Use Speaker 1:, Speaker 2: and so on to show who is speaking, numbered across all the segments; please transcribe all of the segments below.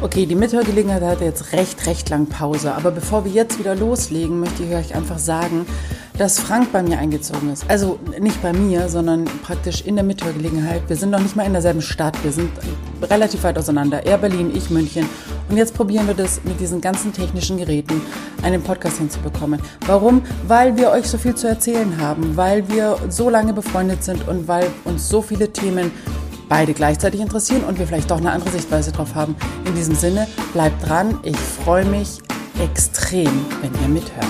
Speaker 1: Okay, die Mithörgelegenheit hat jetzt recht lang Pause. Aber bevor wir jetzt wieder loslegen, möchte ich euch einfach sagen, dass Frank bei mir eingezogen ist. Also nicht bei mir, sondern praktisch in der Mithörgelegenheit. Wir sind noch nicht mal in derselben Stadt. Wir sind relativ weit auseinander. Er Berlin, ich München. Und jetzt probieren wir das mit diesen ganzen technischen Geräten, einen Podcast hinzubekommen. Warum? Weil wir euch so viel zu erzählen haben, weil wir so lange befreundet sind und weil uns so viele Themen beide gleichzeitig interessieren und wir vielleicht doch eine andere Sichtweise drauf haben. In diesem Sinne, bleibt dran. Ich freue mich extrem, wenn ihr mithört.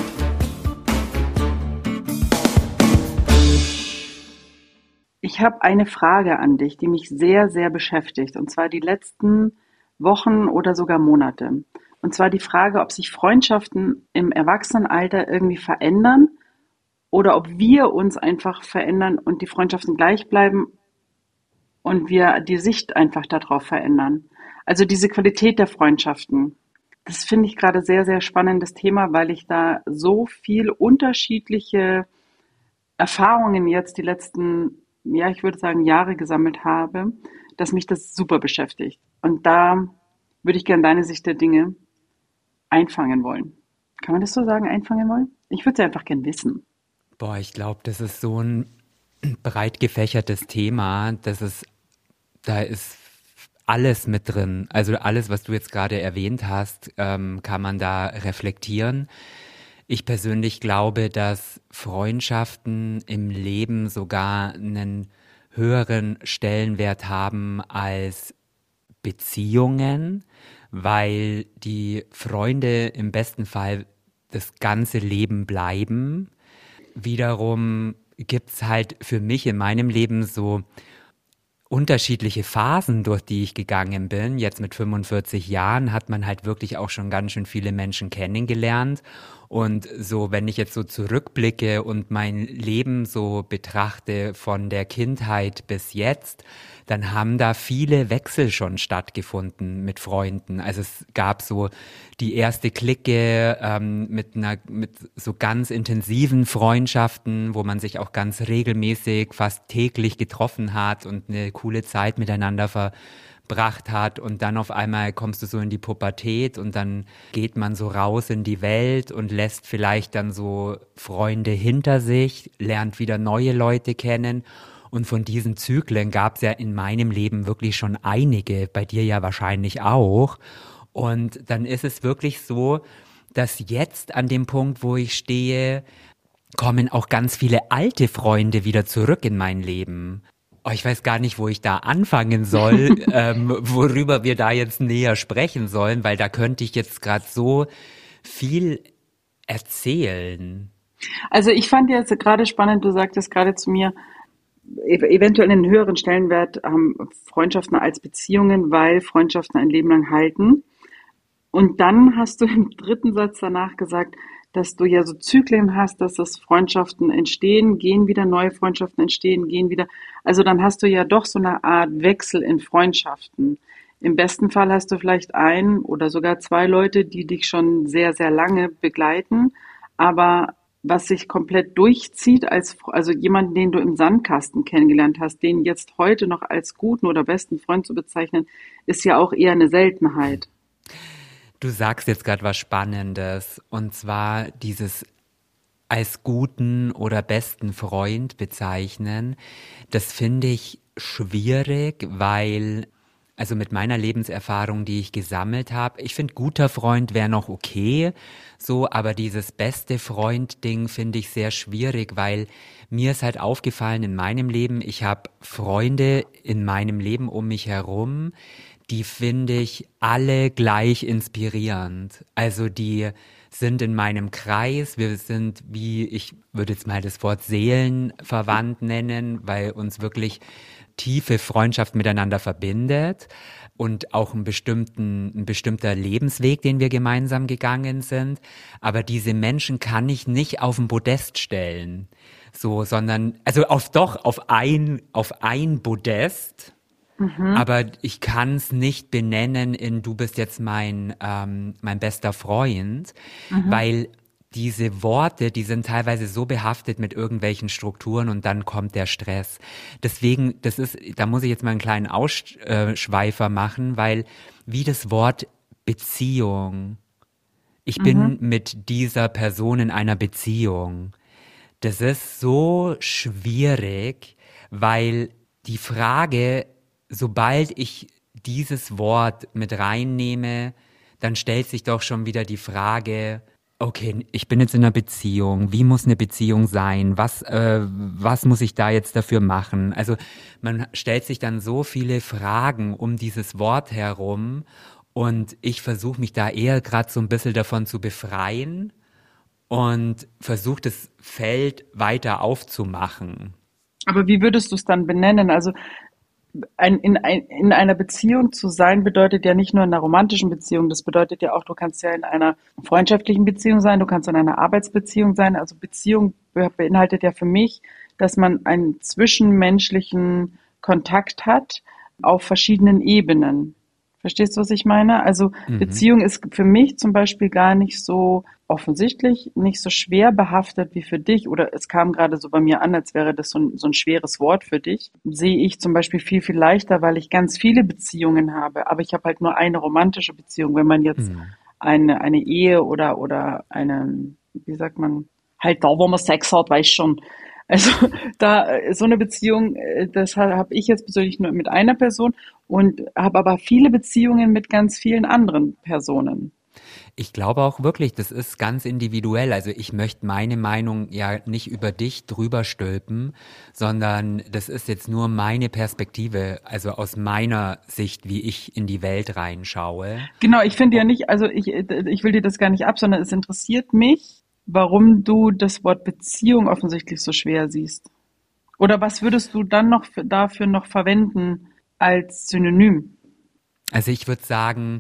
Speaker 1: Ich habe eine Frage an dich, die mich sehr beschäftigt, und zwar die letzten Wochen oder sogar Monate. Und zwar die Frage, ob sich Freundschaften im Erwachsenenalter irgendwie verändern oder ob wir uns einfach verändern und die Freundschaften gleich bleiben und wir die Sicht einfach darauf verändern. Also diese Qualität der Freundschaften. Das finde ich gerade sehr spannendes Thema, weil ich da so viel unterschiedliche Erfahrungen jetzt die letzten, ja, ich würde sagen, Jahre gesammelt habe, dass mich das super beschäftigt. Und da würde ich gerne deine Sicht der Dinge einfangen wollen. Kann man das so sagen, einfangen wollen? Ich würde es einfach gern wissen.
Speaker 2: Boah, ich glaube, das ist so ein breit gefächertes Thema, da ist alles mit drin. Also alles, was du jetzt gerade erwähnt hast, kann man da reflektieren. Ich persönlich glaube, dass Freundschaften im Leben sogar einen höheren Stellenwert haben als Beziehungen, weil die Freunde im besten Fall das ganze Leben bleiben. Wiederum gibt's halt für mich in meinem Leben so unterschiedliche Phasen, durch die ich gegangen bin. Jetzt mit 45 Jahren hat man halt wirklich auch schon ganz schön viele Menschen kennengelernt. Und so, wenn ich jetzt so zurückblicke und mein Leben so betrachte von der Kindheit bis jetzt, dann haben da viele Wechsel schon stattgefunden mit Freunden. Also es gab so die erste Clique mit so ganz intensiven Freundschaften, wo man sich auch ganz regelmäßig, fast täglich getroffen hat und eine coole Zeit miteinander verbracht hat, und dann auf einmal kommst du so in die Pubertät und dann geht man so raus in die Welt und lässt vielleicht dann so Freunde hinter sich, lernt wieder neue Leute kennen. Und von diesen Zyklen gab es ja in meinem Leben wirklich schon einige, bei dir ja wahrscheinlich auch. Und dann ist es wirklich so, dass jetzt an dem Punkt, wo ich stehe, kommen auch ganz viele alte Freunde wieder zurück in mein Leben. Oh, ich weiß gar nicht, wo ich da anfangen soll, worüber wir da jetzt näher sprechen sollen, weil da könnte ich jetzt gerade so viel erzählen.
Speaker 1: Also ich fand jetzt gerade spannend, du sagtest gerade zu mir, eventuell einen höheren Stellenwert haben Freundschaften als Beziehungen, weil Freundschaften ein Leben lang halten. Und dann hast du im dritten Satz danach gesagt, dass du ja so Zyklen hast, dass das Freundschaften entstehen, gehen wieder, neue Freundschaften entstehen, gehen wieder. Also dann hast du ja doch so eine Art Wechsel in Freundschaften. Im besten Fall hast du vielleicht ein oder sogar zwei Leute, die dich schon sehr lange begleiten, aber was sich komplett durchzieht, also jemanden, den du im Sandkasten kennengelernt hast, den jetzt heute noch als guten oder besten Freund zu bezeichnen, ist ja auch eher eine Seltenheit.
Speaker 2: Du sagst jetzt gerade was Spannendes, und zwar dieses als guten oder besten Freund bezeichnen. Das finde ich schwierig, weil, also mit meiner Lebenserfahrung, die ich gesammelt habe, ich finde, guter Freund wäre noch okay, so, aber dieses beste Freund-Ding finde ich sehr schwierig, weil mir ist halt aufgefallen in meinem Leben, ich habe Freunde in meinem Leben um mich herum, die finde ich alle gleich inspirierend. Also die sind in meinem Kreis, wir sind, wie ich würde jetzt mal das Wort seelenverwandt nennen, weil uns wirklich tiefe Freundschaft miteinander verbindet und auch ein bestimmter Lebensweg, den wir gemeinsam gegangen sind. Aber diese Menschen kann ich nicht auf ein Podest stellen, so, sondern, also auf ein Podest. Aber ich kann es nicht benennen in du bist jetzt mein bester Freund, weil diese Worte, die sind teilweise so behaftet mit irgendwelchen Strukturen und dann kommt der Stress. Deswegen, da muss ich jetzt mal einen kleinen Ausschweifer machen, weil wie das Wort Beziehung. Ich bin
Speaker 1: Mhm.
Speaker 2: mit dieser Person in einer Beziehung. Das ist so schwierig, weil die Frage, sobald ich dieses Wort mit reinnehme, dann stellt sich doch schon wieder die Frage, okay, ich bin jetzt in einer Beziehung. Wie muss eine Beziehung sein? Was muss ich da jetzt dafür machen? Also man stellt sich dann so viele Fragen um dieses Wort herum und ich versuche mich da eher gerade so ein bisschen davon zu befreien und versuche das Feld weiter aufzumachen.
Speaker 1: Aber wie würdest du es dann benennen? Also in einer Beziehung zu sein bedeutet ja nicht nur in einer romantischen Beziehung, das bedeutet ja auch, du kannst ja in einer freundschaftlichen Beziehung sein, du kannst in einer Arbeitsbeziehung sein. Also Beziehung beinhaltet ja für mich, dass man einen zwischenmenschlichen Kontakt hat auf verschiedenen Ebenen. Verstehst du, was ich meine? Also
Speaker 2: Mhm.
Speaker 1: Beziehung ist für mich zum Beispiel gar nicht so offensichtlich, nicht so schwer behaftet wie für dich. Oder es kam gerade so bei mir an, als wäre das so ein schweres Wort für dich. Sehe ich zum Beispiel viel, viel leichter, weil ich ganz viele Beziehungen habe. Aber ich habe halt nur eine romantische Beziehung. Wenn man jetzt
Speaker 2: Mhm.
Speaker 1: eine Ehe oder eine, wie sagt man, halt da, wo man Sex hat, weiß schon. Also da so eine Beziehung, das habe ich jetzt persönlich nur mit einer Person und habe aber viele Beziehungen mit ganz vielen anderen Personen.
Speaker 2: Ich glaube auch wirklich, das ist ganz individuell. Also ich möchte meine Meinung ja nicht über dich drüber stülpen, sondern das ist jetzt nur meine Perspektive, also aus meiner Sicht, wie ich in die Welt reinschaue.
Speaker 1: Genau, ich finde ja
Speaker 2: Oh,
Speaker 1: nicht, also ich will dir das gar nicht ab, sondern es interessiert mich, warum du das Wort Beziehung offensichtlich so schwer siehst. Oder was würdest du dann noch dafür noch verwenden als Synonym?
Speaker 2: also ich würde sagen,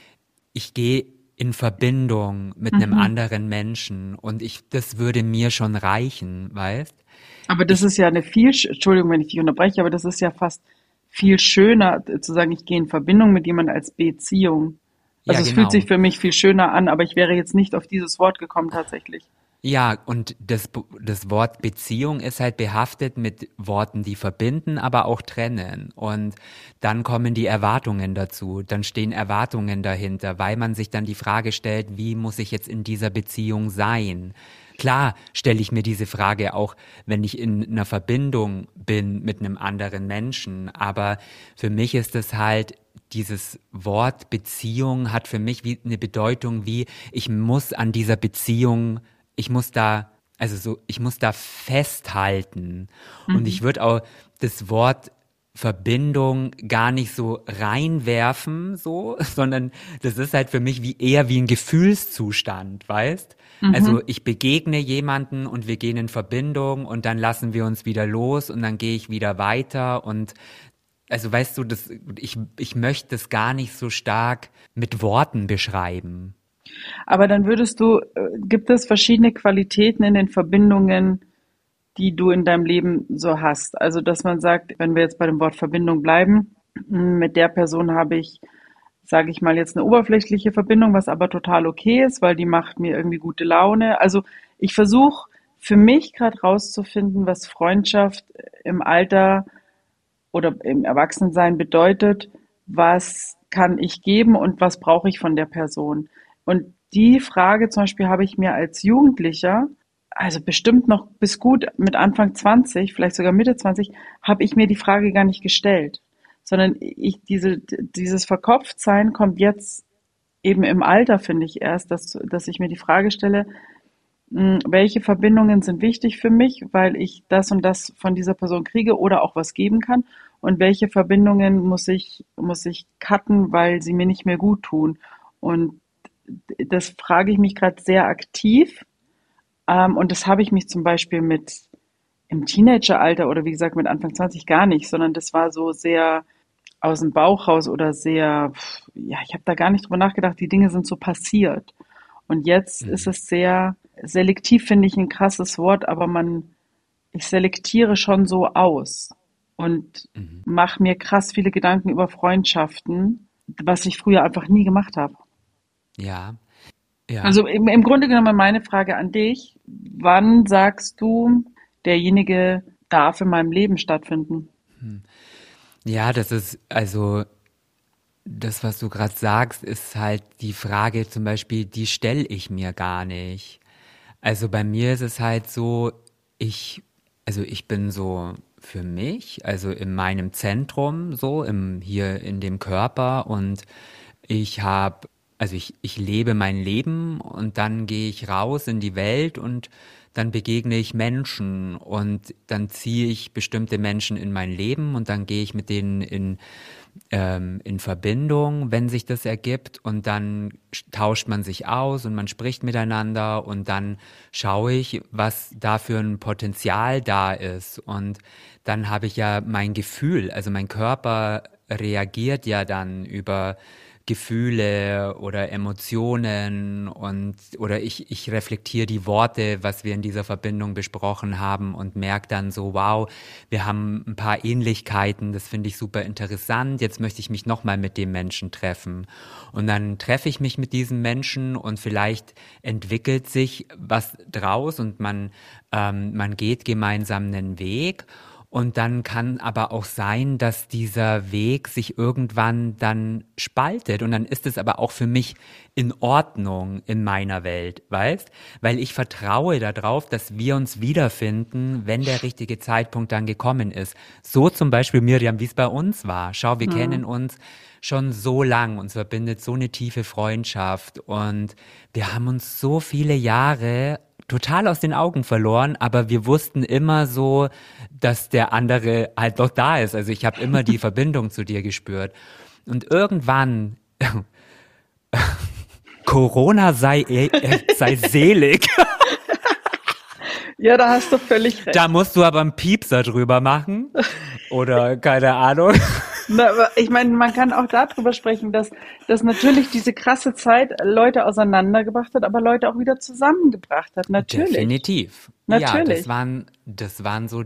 Speaker 2: ich gehe in Verbindung mit einem
Speaker 1: Mhm.
Speaker 2: anderen Menschen und das würde mir schon reichen, weißt?
Speaker 1: Aber das
Speaker 2: Ich,
Speaker 1: ist ja eine Entschuldigung, wenn ich dich unterbreche, aber das ist ja fast viel schöner zu sagen, ich gehe in Verbindung mit jemandem als Beziehung.
Speaker 2: ja,
Speaker 1: Also es fühlt sich
Speaker 2: genau.
Speaker 1: für mich viel schöner an, aber ich wäre jetzt nicht auf dieses Wort gekommen tatsächlich.
Speaker 2: Ja, und das Wort Beziehung ist halt behaftet mit Worten, die verbinden, aber auch trennen. Und dann kommen die Erwartungen dazu. Dann stehen Erwartungen dahinter, weil man sich dann die Frage stellt, wie muss ich jetzt in dieser Beziehung sein? Klar stelle ich mir diese Frage auch, wenn ich in einer Verbindung bin mit einem anderen Menschen. Aber für mich ist es halt, dieses Wort Beziehung hat für mich wie eine Bedeutung wie, ich muss an dieser Beziehung ich muss da festhalten. Und
Speaker 1: Mhm.
Speaker 2: ich würde auch das Wort Verbindung gar nicht so reinwerfen, so, sondern das ist halt für mich eher wie ein Gefühlszustand, weißt? Also
Speaker 1: Mhm.
Speaker 2: ich begegne jemanden und wir gehen in Verbindung und dann lassen wir uns wieder los und dann gehe ich wieder weiter und also weißt du, ich möchte das gar nicht so stark mit Worten beschreiben.
Speaker 1: Aber dann gibt es verschiedene Qualitäten in den Verbindungen, die du in deinem Leben so hast? Also, dass man sagt, wenn wir jetzt bei dem Wort Verbindung bleiben, mit der Person habe ich, sage ich mal, jetzt eine oberflächliche Verbindung, was aber total okay ist, weil die macht mir irgendwie gute Laune. Also ich versuche für mich gerade rauszufinden, was Freundschaft im Alter oder im Erwachsensein bedeutet, was kann ich geben und was brauche ich von der Person. Und die Frage zum Beispiel habe ich mir als Jugendlicher, also bestimmt noch bis gut mit Anfang 20, vielleicht sogar Mitte 20, habe ich mir die Frage gar nicht gestellt, sondern dieses Verkopftsein kommt jetzt eben im Alter, finde ich erst, dass ich mir die Frage stelle, welche Verbindungen sind wichtig für mich, weil ich das und das von dieser Person kriege oder auch was geben kann und welche Verbindungen muss ich cutten, weil sie mir nicht mehr gut tun. Und das frage ich mich gerade sehr aktiv. Und das habe ich mich zum Beispiel mit im Teenageralter oder wie gesagt mit Anfang 20 gar nicht, sondern das war so sehr aus dem Bauch raus oder sehr, ja, ich habe da gar nicht drüber nachgedacht, die Dinge sind so passiert. Und jetzt ist
Speaker 2: Mhm.
Speaker 1: es sehr selektiv, finde ich ein krasses Wort, aber ich selektiere schon so aus und
Speaker 2: Mhm.
Speaker 1: mache mir krass viele Gedanken über Freundschaften, was ich früher einfach nie gemacht habe.
Speaker 2: Ja, ja.
Speaker 1: Also im Grunde genommen meine Frage an dich, wann sagst du, derjenige darf in meinem Leben stattfinden?
Speaker 2: Ja, das ist, also, das, was du gerade sagst, ist halt die Frage zum Beispiel, die stelle ich mir gar nicht. Also bei mir ist es halt so, ich, also ich bin so für mich, also in meinem Zentrum, so hier in dem Körper und ich habe, ich lebe mein Leben und dann gehe ich raus in die Welt und dann begegne ich Menschen und dann ziehe ich bestimmte Menschen in mein Leben und dann gehe ich mit denen in Verbindung, wenn sich das ergibt und dann tauscht man sich aus und man spricht miteinander und dann schaue ich, was da für ein Potenzial da ist und dann habe ich ja mein Gefühl, also mein Körper reagiert ja dann über Gefühle oder Emotionen und oder ich reflektiere die Worte, was wir in dieser Verbindung besprochen haben und merke dann so, wow, wir haben ein paar Ähnlichkeiten, das finde ich super interessant, jetzt möchte ich mich nochmal mit dem Menschen treffen. Und dann treffe ich mich mit diesem Menschen und vielleicht entwickelt sich was draus und man geht gemeinsam einen Weg. Und dann kann aber auch sein, dass dieser Weg sich irgendwann dann spaltet. Und dann ist es aber auch für mich in Ordnung in meiner Welt, weißt? Weil ich vertraue darauf, dass wir uns wiederfinden, wenn der richtige Zeitpunkt dann gekommen ist. So zum Beispiel, Miriam, wie es bei uns war. Schau, wir kennen
Speaker 1: Hm.
Speaker 2: uns schon so lang, uns verbindet so eine tiefe Freundschaft und wir haben uns so viele Jahre total aus den Augen verloren, aber wir wussten immer so, dass der andere halt noch da ist. Also ich habe immer die Verbindung zu dir gespürt. Und irgendwann, Corona sei selig,
Speaker 1: Ja, da hast du völlig
Speaker 2: da
Speaker 1: recht.
Speaker 2: musst du aber einen Piepser drüber machen oder keine Ahnung.
Speaker 1: Na, aber ich meine, man kann auch darüber sprechen, dass natürlich diese krasse Zeit Leute auseinandergebracht hat, aber Leute auch wieder zusammengebracht hat. Natürlich.
Speaker 2: Definitiv. Ja,
Speaker 1: Natürlich.
Speaker 2: das waren so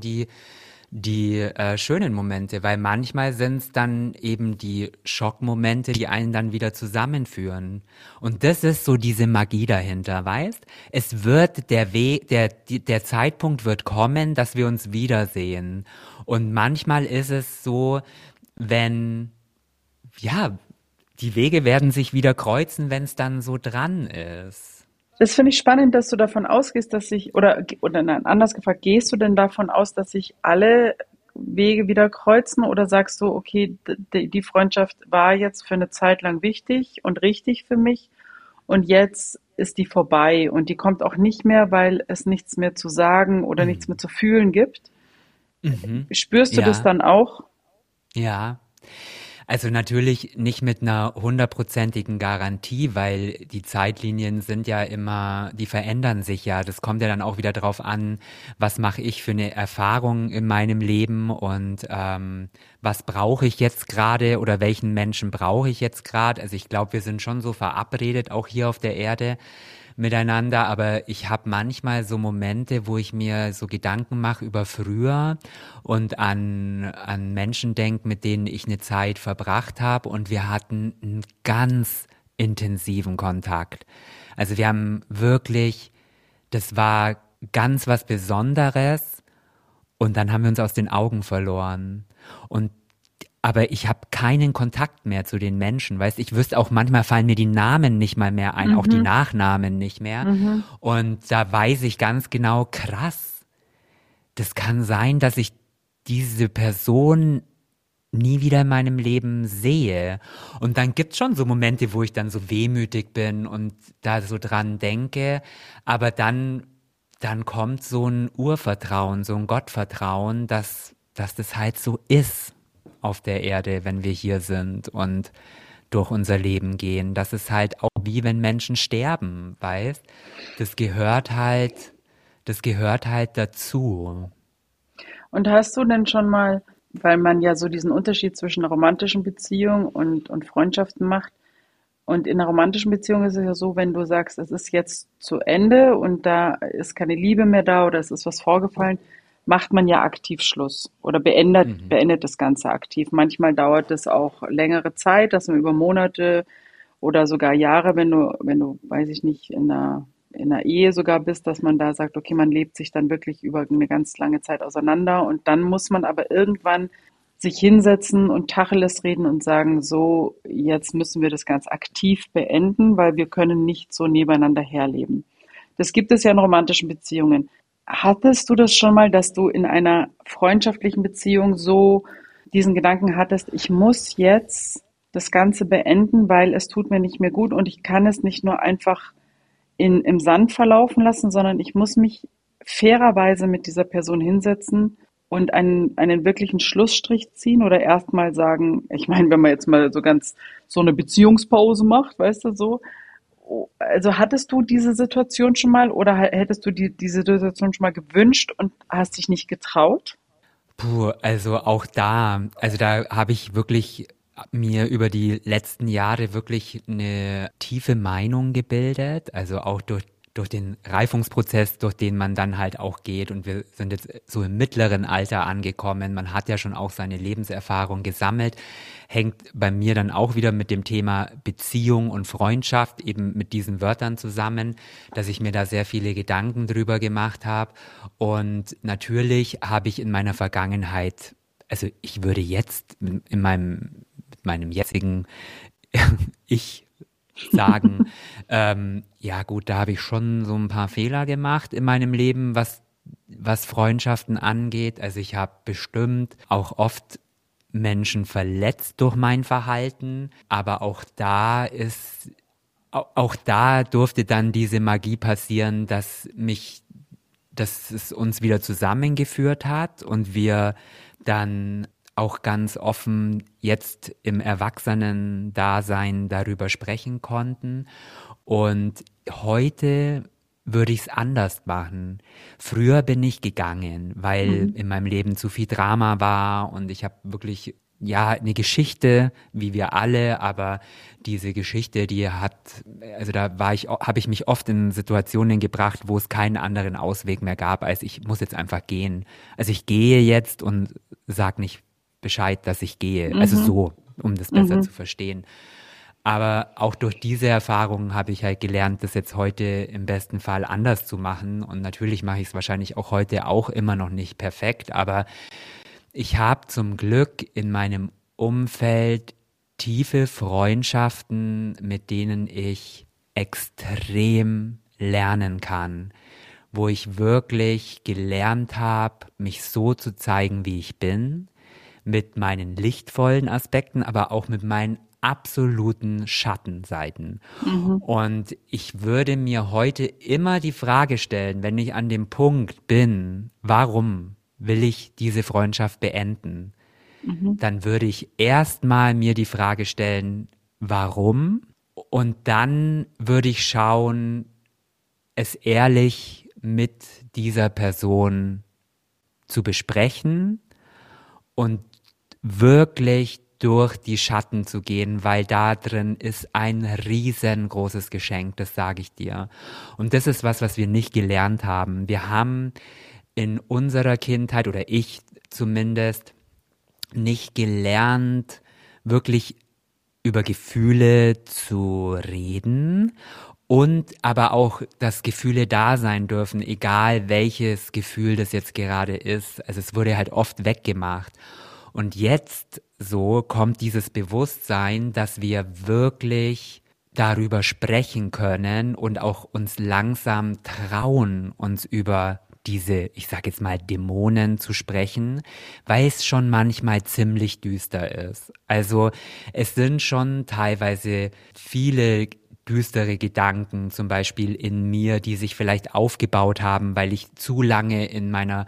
Speaker 2: die schönen Momente, weil manchmal sind es dann eben die Schockmomente, die einen dann wieder zusammenführen. Und das ist so diese Magie dahinter, weißt? Es wird der Weg, der Zeitpunkt wird kommen, dass wir uns wiedersehen. Und manchmal ist es so, wenn, ja, die Wege werden sich wieder kreuzen, wenn es dann so dran ist.
Speaker 1: Das finde ich spannend, dass du davon ausgehst, dass sich, oder nein, anders gefragt, gehst du denn davon aus, dass sich alle Wege wieder kreuzen oder sagst du, okay, die Freundschaft war jetzt für eine Zeit lang wichtig und richtig für mich und jetzt ist die vorbei und die kommt auch nicht mehr, weil es nichts mehr zu sagen oder nichts mehr
Speaker 2: Mhm.
Speaker 1: zu fühlen gibt?
Speaker 2: Mhm.
Speaker 1: Spürst du das
Speaker 2: Ja,
Speaker 1: dann auch?
Speaker 2: ja. Also natürlich nicht mit einer hundertprozentigen Garantie, weil die Zeitlinien sind ja immer, die verändern sich ja. Das kommt ja dann auch wieder drauf an, was mache ich für eine Erfahrung in meinem Leben und was brauche ich jetzt gerade oder welchen Menschen brauche ich jetzt gerade. Also ich glaube, wir sind schon so verabredet, auch hier auf der Erde miteinander, aber ich habe manchmal so Momente, wo ich mir so Gedanken mache über früher und an Menschen denke, mit denen ich eine Zeit verbracht habe und wir hatten einen ganz intensiven Kontakt. Also wir haben wirklich, das war ganz was Besonderes und dann haben wir uns aus den Augen verloren. Und aber ich habe keinen Kontakt mehr zu den Menschen, weißt, ich wüsste auch, manchmal fallen mir die Namen nicht mal mehr ein, auch die
Speaker 1: Mhm,
Speaker 2: Nachnamen nicht mehr.
Speaker 1: mhm.
Speaker 2: Und da weiß ich ganz genau, krass, das kann sein, dass ich diese Person nie wieder in meinem Leben sehe. Und dann gibt's schon so Momente, wo ich dann so wehmütig bin und da so dran denke, aber dann kommt so ein Urvertrauen, so ein Gottvertrauen, dass das halt so ist auf der Erde, wenn wir hier sind und durch unser Leben gehen. Das ist halt auch wie wenn Menschen sterben, weißt? Das gehört halt, das gehört halt dazu.
Speaker 1: Und hast du denn schon mal, weil man ja so diesen Unterschied zwischen einer romantischen Beziehung und Freundschaften macht, und in einer romantischen Beziehung ist es ja so, wenn du sagst, es ist jetzt zu Ende und da ist keine Liebe mehr da oder es ist was vorgefallen, macht man ja aktiv Schluss oder
Speaker 2: Mhm.
Speaker 1: beendet das Ganze aktiv. Manchmal dauert es auch längere Zeit, dass man über Monate oder sogar Jahre, wenn du, weiß ich nicht, in einer Ehe sogar bist, dass man da sagt, okay, man lebt sich dann wirklich über eine ganz lange Zeit auseinander und dann muss man aber irgendwann sich hinsetzen und Tacheles reden und sagen, so, jetzt müssen wir das ganz aktiv beenden, weil wir können nicht so nebeneinander herleben. Das gibt es ja in romantischen Beziehungen. Hattest du das schon mal, dass du in einer freundschaftlichen Beziehung so diesen Gedanken hattest, ich muss jetzt das Ganze beenden, weil es tut mir nicht mehr gut und ich kann es nicht nur einfach im Sand verlaufen lassen, sondern ich muss mich fairerweise mit dieser Person hinsetzen und einen wirklichen Schlussstrich ziehen oder erstmal sagen, ich meine, wenn man jetzt mal so ganz so eine Beziehungspause macht, weißt du, so. Also hattest du diese Situation schon mal oder hättest du diese Situation schon mal gewünscht und hast dich nicht getraut?
Speaker 2: Puh, also auch da, also da habe ich wirklich mir über die letzten Jahre wirklich eine tiefe Meinung gebildet, also auch durch den Reifungsprozess, durch den man dann halt auch geht. Und wir sind jetzt so im mittleren Alter angekommen. Man hat ja schon auch seine Lebenserfahrung gesammelt. Hängt bei mir dann auch wieder mit dem Thema Beziehung und Freundschaft, eben mit diesen Wörtern zusammen, dass ich mir da sehr viele Gedanken drüber gemacht habe. Und natürlich habe ich in meiner Vergangenheit, also ich würde jetzt in meinem jetzigen Ich sagen, ja gut, da habe ich schon so ein paar Fehler gemacht in meinem Leben, was Freundschaften angeht. Also ich habe bestimmt auch oft Menschen verletzt durch mein Verhalten, aber auch da durfte dann diese Magie passieren, dass es uns wieder zusammengeführt hat und wir dann auch ganz offen jetzt im Erwachsenen-Dasein darüber sprechen konnten. Und heute würde ich es anders machen. Früher bin ich gegangen, weil
Speaker 1: Mhm.
Speaker 2: in meinem Leben zu viel Drama war und ich habe wirklich, ja, eine Geschichte, wie wir alle, aber diese Geschichte, also habe ich mich oft in Situationen gebracht, wo es keinen anderen Ausweg mehr gab, als ich muss jetzt einfach gehen. Also ich gehe jetzt und sag nicht Bescheid, dass ich gehe. Also
Speaker 1: Mhm.
Speaker 2: so, um das besser
Speaker 1: Mhm.
Speaker 2: zu verstehen. Aber auch durch diese Erfahrungen habe ich halt gelernt, das jetzt heute im besten Fall anders zu machen. Und natürlich mache ich es wahrscheinlich auch heute auch immer noch nicht perfekt. Aber ich habe zum Glück in meinem Umfeld tiefe Freundschaften, mit denen ich extrem lernen kann, wo ich wirklich gelernt habe, mich so zu zeigen, wie ich bin, mit meinen lichtvollen Aspekten, aber auch mit meinen absoluten Schattenseiten.
Speaker 1: Mhm.
Speaker 2: Und ich würde mir heute immer die Frage stellen, wenn ich an dem Punkt bin, warum will ich diese Freundschaft beenden?
Speaker 1: Mhm.
Speaker 2: Dann würde ich erstmal mir die Frage stellen, warum? Und dann würde ich schauen, es ehrlich mit dieser Person zu besprechen und wirklich durch die Schatten zu gehen, weil da drin ist ein riesengroßes Geschenk, das sage ich dir. Und das ist was wir nicht gelernt haben. Wir haben in unserer Kindheit, oder ich zumindest, nicht gelernt, wirklich über Gefühle zu reden und aber auch, dass Gefühle da sein dürfen, egal welches Gefühl das jetzt gerade ist. Also es wurde halt oft weggemacht. Und jetzt so kommt dieses Bewusstsein, dass wir wirklich darüber sprechen können und auch uns langsam trauen, uns über diese, ich sag jetzt mal, Dämonen zu sprechen, weil es schon manchmal ziemlich düster ist. Also es sind schon teilweise viele düstere Gedanken zum Beispiel in mir, die sich vielleicht aufgebaut haben, weil ich zu lange in meiner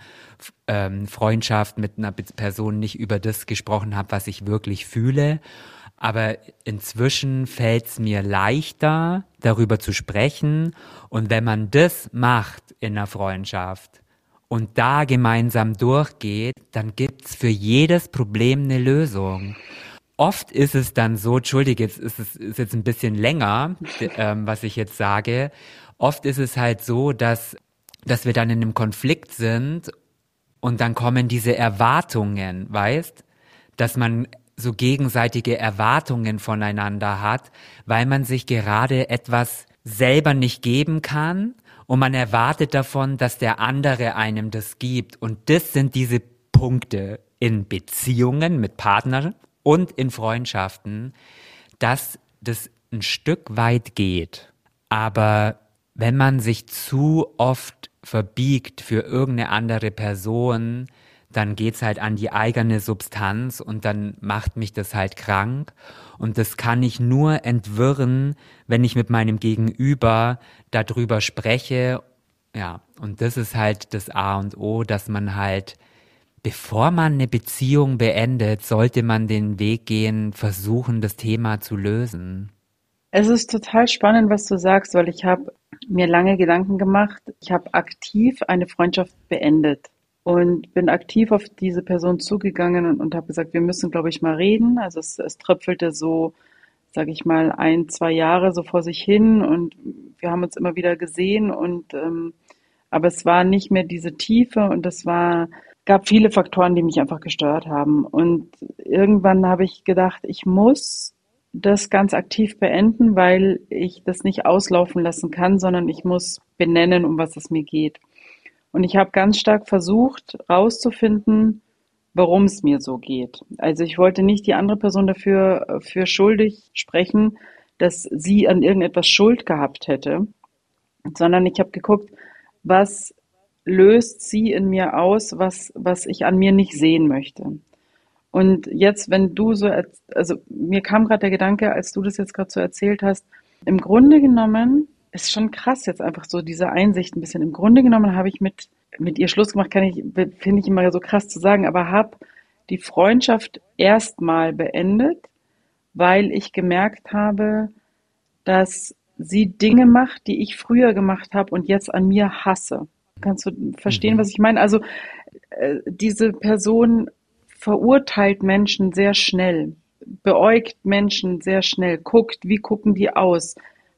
Speaker 2: Freundschaft mit einer Person nicht über das gesprochen habe, was ich wirklich fühle. Aber inzwischen fällt es mir leichter, darüber zu sprechen. Und wenn man das macht in einer Freundschaft und da gemeinsam durchgeht, dann gibt's für jedes Problem eine Lösung. Oft ist es dann so, entschuldige, ist jetzt ein bisschen länger, was ich jetzt sage. Oft ist es halt so, dass wir dann in einem Konflikt sind und dann kommen diese Erwartungen, weißt? Dass man so gegenseitige Erwartungen voneinander hat, weil man sich gerade etwas selber nicht geben kann und man erwartet davon, dass der andere einem das gibt. Und das sind diese Punkte, in Beziehungen mit Partnern und in Freundschaften, dass das ein Stück weit geht. Aber wenn man sich zu oft verbiegt für irgendeine andere Person, dann geht's halt an die eigene Substanz und dann macht mich das halt krank. Und das kann ich nur entwirren, wenn ich mit meinem Gegenüber darüber spreche. Ja, und das ist halt das A und O, dass man halt, bevor man eine Beziehung beendet, sollte man den Weg gehen, versuchen, das Thema zu lösen.
Speaker 1: Es ist total spannend, was du sagst, weil ich habe mir lange Gedanken gemacht. Ich habe aktiv eine Freundschaft beendet und bin aktiv auf diese Person zugegangen und habe gesagt, wir müssen, glaube ich, mal reden. Also es tröpfelte so, sage ich mal, 1, 2 Jahre so vor sich hin und wir haben uns immer wieder gesehen und aber es war nicht mehr diese Tiefe und gab viele Faktoren, die mich einfach gestört haben. Und irgendwann habe ich gedacht, ich muss das ganz aktiv beenden, weil ich das nicht auslaufen lassen kann, sondern ich muss benennen, um was es mir geht. Und ich habe ganz stark versucht, rauszufinden, warum es mir so geht. Also ich wollte nicht die andere Person dafür für schuldig sprechen, dass sie an irgendetwas Schuld gehabt hätte, sondern ich habe geguckt, was löst sie in mir aus, was ich an mir nicht sehen möchte. Und jetzt, wenn du so, also mir kam gerade der Gedanke, als du das jetzt gerade so erzählt hast, im Grunde genommen ist schon krass jetzt einfach so diese Einsicht ein bisschen. Im Grunde genommen habe ich mit ihr Schluss gemacht, finde ich immer so krass zu sagen, aber habe die Freundschaft erstmal beendet, weil ich gemerkt habe, dass sie Dinge macht, die ich früher gemacht habe und jetzt an mir hasse. Kannst du verstehen,
Speaker 2: Mhm.
Speaker 1: was ich meine? Also diese Person verurteilt Menschen sehr schnell, beäugt Menschen sehr schnell, guckt, wie gucken die aus,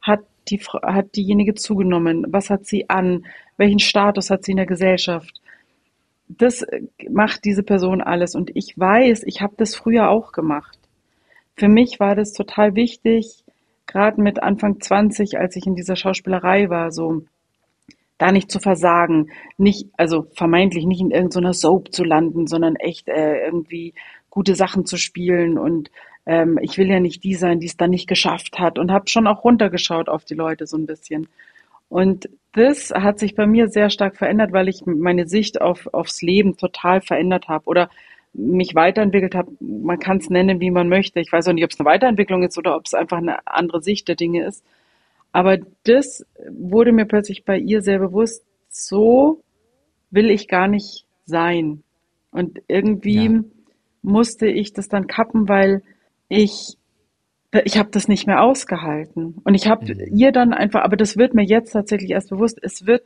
Speaker 1: hat diejenige zugenommen, was hat sie an, welchen Status hat sie in der Gesellschaft. Das macht diese Person alles und ich weiß, ich habe das früher auch gemacht. Für mich war das total wichtig, gerade mit Anfang 20, als ich in dieser Schauspielerei war, so da nicht zu versagen, nicht, also vermeintlich nicht in irgendeiner Soap zu landen, sondern echt irgendwie gute Sachen zu spielen und ich will ja nicht die sein, die es dann nicht geschafft hat und habe schon auch runtergeschaut auf die Leute so ein bisschen. Und das hat sich bei mir sehr stark verändert, weil ich meine Sicht aufs Leben total verändert habe oder mich weiterentwickelt habe. Man kann es nennen, wie man möchte. Ich weiß auch nicht, ob es eine Weiterentwicklung ist oder ob es einfach eine andere Sicht der Dinge ist. Aber das wurde mir plötzlich bei ihr sehr bewusst, so will ich gar nicht sein. Und
Speaker 2: Ja.
Speaker 1: irgendwie musste ich das dann kappen, weil ich ich habe das nicht mehr ausgehalten. Und ich habe
Speaker 2: Mhm.
Speaker 1: ihr dann einfach, aber das wird mir jetzt tatsächlich erst bewusst,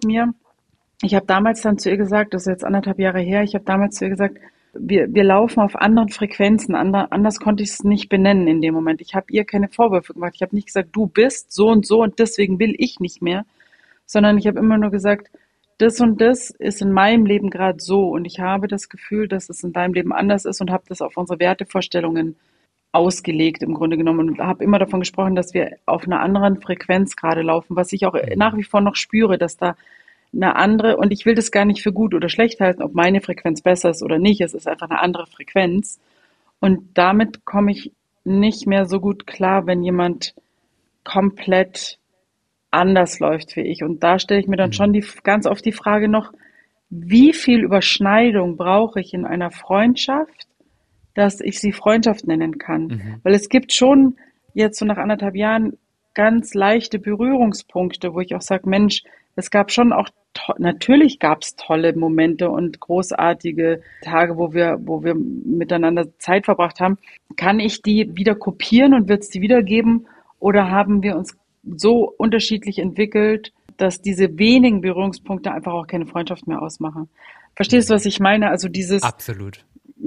Speaker 1: ich habe damals dann zu ihr gesagt, das ist jetzt 1,5 Jahre her, ich habe damals zu ihr gesagt, wir laufen auf anderen Frequenzen, anders konnte ich es nicht benennen in dem Moment. Ich habe ihr keine Vorwürfe gemacht. Ich habe nicht gesagt, du bist so und deswegen will ich nicht mehr, sondern ich habe immer nur gesagt, das und das ist in meinem Leben gerade so und ich habe das Gefühl, dass es in deinem Leben anders ist und habe das auf unsere Wertevorstellungen ausgelegt im Grunde genommen und habe immer davon gesprochen, dass wir auf einer anderen Frequenz gerade laufen, was ich auch nach
Speaker 2: Mhm.
Speaker 1: wie vor noch spüre, dass da eine andere, und ich will das gar nicht für gut oder schlecht halten, ob meine Frequenz besser ist oder nicht, es ist einfach eine andere Frequenz. Und damit komme ich nicht mehr so gut klar, wenn jemand komplett anders läuft wie ich. Und da stelle ich mir dann schon
Speaker 2: Mhm.
Speaker 1: ganz oft die Frage noch, wie viel Überschneidung brauche ich in einer Freundschaft, dass ich sie Freundschaft nennen kann.
Speaker 2: Mhm.
Speaker 1: Weil es gibt schon jetzt so nach 1,5 Jahren ganz leichte Berührungspunkte, wo ich auch sage, Mensch, es gab schon auch, natürlich gab es tolle Momente und großartige Tage, wo wir miteinander Zeit verbracht haben. Kann ich die wieder kopieren und wird es die wiedergeben? Oder haben wir uns so unterschiedlich entwickelt, dass diese wenigen Berührungspunkte einfach auch keine Freundschaft mehr ausmachen? Verstehst du,
Speaker 2: Mhm.
Speaker 1: was ich meine? Also
Speaker 2: Absolut.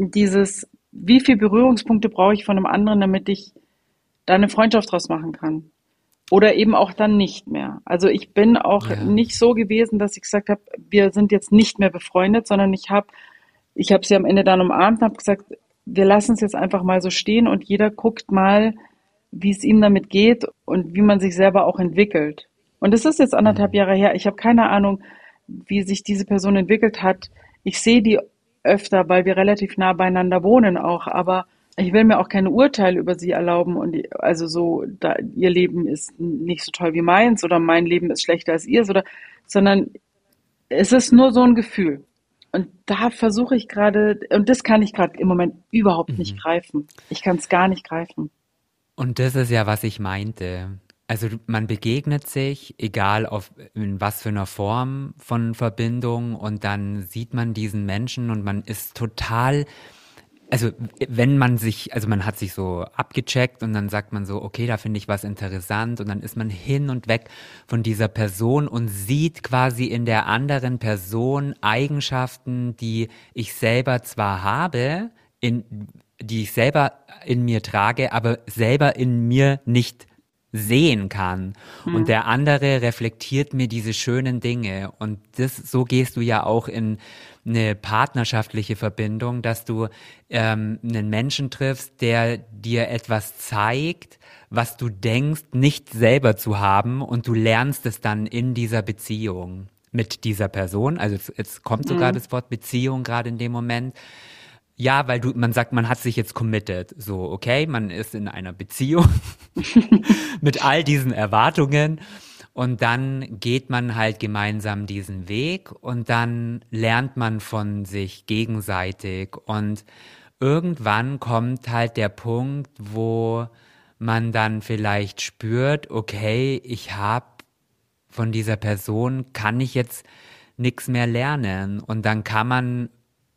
Speaker 1: wie viel Berührungspunkte brauche ich von einem anderen, damit ich da eine Freundschaft draus machen kann? Oder eben auch dann nicht mehr. Also ich bin auch
Speaker 2: Ja.
Speaker 1: nicht so gewesen, dass ich gesagt habe, wir sind jetzt nicht mehr befreundet, sondern ich habe sie am Ende dann umarmt und habe gesagt, wir lassen es jetzt einfach mal so stehen und jeder guckt mal, wie es ihm damit geht und wie man sich selber auch entwickelt. Und es ist jetzt anderthalb
Speaker 2: Mhm.
Speaker 1: Jahre her. Ich habe keine Ahnung, wie sich diese Person entwickelt hat. Ich sehe die öfter, weil wir relativ nah beieinander wohnen auch, aber ich will mir auch keine Urteile über sie erlauben und also so, da ihr Leben ist nicht so toll wie meins oder mein Leben ist schlechter als ihrs oder, sondern es ist nur so ein Gefühl. Und da versuche ich gerade, und das kann ich gerade im Moment überhaupt nicht
Speaker 2: Mhm.
Speaker 1: greifen. Ich kann es gar nicht greifen.
Speaker 2: Und das ist ja, was ich meinte. Also man begegnet sich, egal auf in was für einer Form von Verbindung, und dann sieht man diesen Menschen und man ist total, also wenn man sich, also man hat sich so abgecheckt und dann sagt man so, okay, da finde ich was interessant, und dann ist man hin und weg von dieser Person und sieht quasi in der anderen Person Eigenschaften, die ich selber zwar habe, die ich selber in mir trage, aber selber in mir nicht sehen kann. Und
Speaker 1: Hm.
Speaker 2: der andere reflektiert mir diese schönen Dinge. Und so gehst du ja auch in eine partnerschaftliche Verbindung, dass du einen Menschen triffst, der dir etwas zeigt, was du denkst, nicht selber zu haben, und du lernst es dann in dieser Beziehung mit dieser Person. Also jetzt kommt sogar
Speaker 1: Hm.
Speaker 2: das Wort Beziehung gerade in dem Moment. Ja, weil man sagt, man hat sich jetzt committed. So, okay, man ist in einer Beziehung mit all diesen Erwartungen, und dann geht man halt gemeinsam diesen Weg und dann lernt man von sich gegenseitig, und irgendwann kommt halt der Punkt, wo man dann vielleicht spürt, okay, ich habe von dieser Person, kann ich jetzt nichts mehr lernen, und dann kann man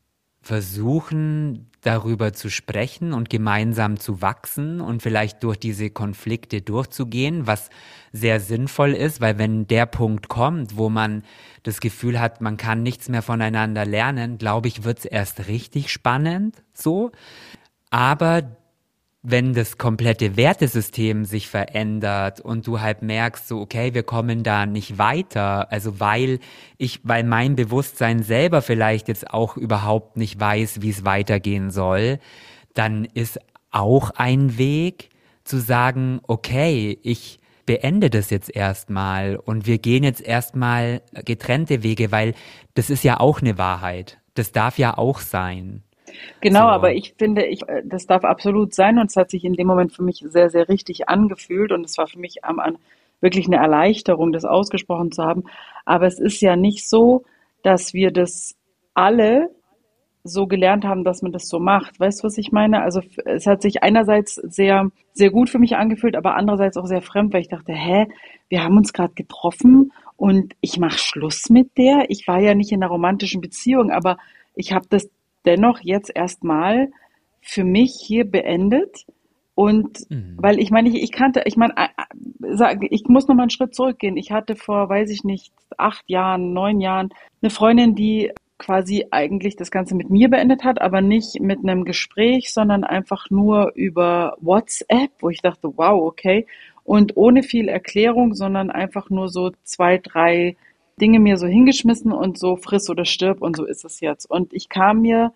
Speaker 2: versuchen, darüber zu sprechen und gemeinsam zu wachsen und vielleicht durch diese Konflikte durchzugehen, was sehr sinnvoll ist, weil wenn der Punkt kommt, wo man das Gefühl hat, man kann nichts mehr voneinander lernen, glaube ich, wird es erst richtig spannend, so. Aber wenn das komplette Wertesystem sich verändert und du halt merkst, so, okay, wir kommen da nicht weiter, also weil mein Bewusstsein selber vielleicht jetzt auch überhaupt nicht weiß, wie es weitergehen soll, dann ist auch ein Weg zu sagen, okay, ich beende das jetzt erstmal und wir gehen jetzt erstmal getrennte Wege, weil das ist ja auch eine Wahrheit. Das darf ja auch sein.
Speaker 1: Genau, aber
Speaker 2: So.
Speaker 1: ich finde, das darf absolut sein und es hat sich in dem Moment für mich sehr, sehr richtig angefühlt und es war für mich wirklich eine Erleichterung, das ausgesprochen zu haben. Aber es ist ja nicht so, dass wir das alle so gelernt haben, dass man das so macht. Weißt du, was ich meine? Also es hat sich einerseits sehr, sehr gut für mich angefühlt, aber andererseits auch sehr fremd, weil ich dachte, hä, wir haben uns gerade getroffen und ich mache Schluss mit der. Ich war ja nicht in einer romantischen Beziehung, aber ich habe das dennoch jetzt erstmal für mich hier beendet. Und
Speaker 2: Mhm.
Speaker 1: weil ich meine, ich kannte, ich meine, ich muss noch mal einen Schritt zurückgehen. Ich hatte vor, weiß ich nicht, 8 Jahren, 9 Jahren eine Freundin, die quasi eigentlich das Ganze mit mir beendet hat, aber nicht mit einem Gespräch, sondern einfach nur über WhatsApp, wo ich dachte, wow, okay. Und ohne viel Erklärung, sondern einfach nur so 2, 3 Dinge mir so hingeschmissen und so friss oder stirb und so ist es jetzt. Und ich kam mir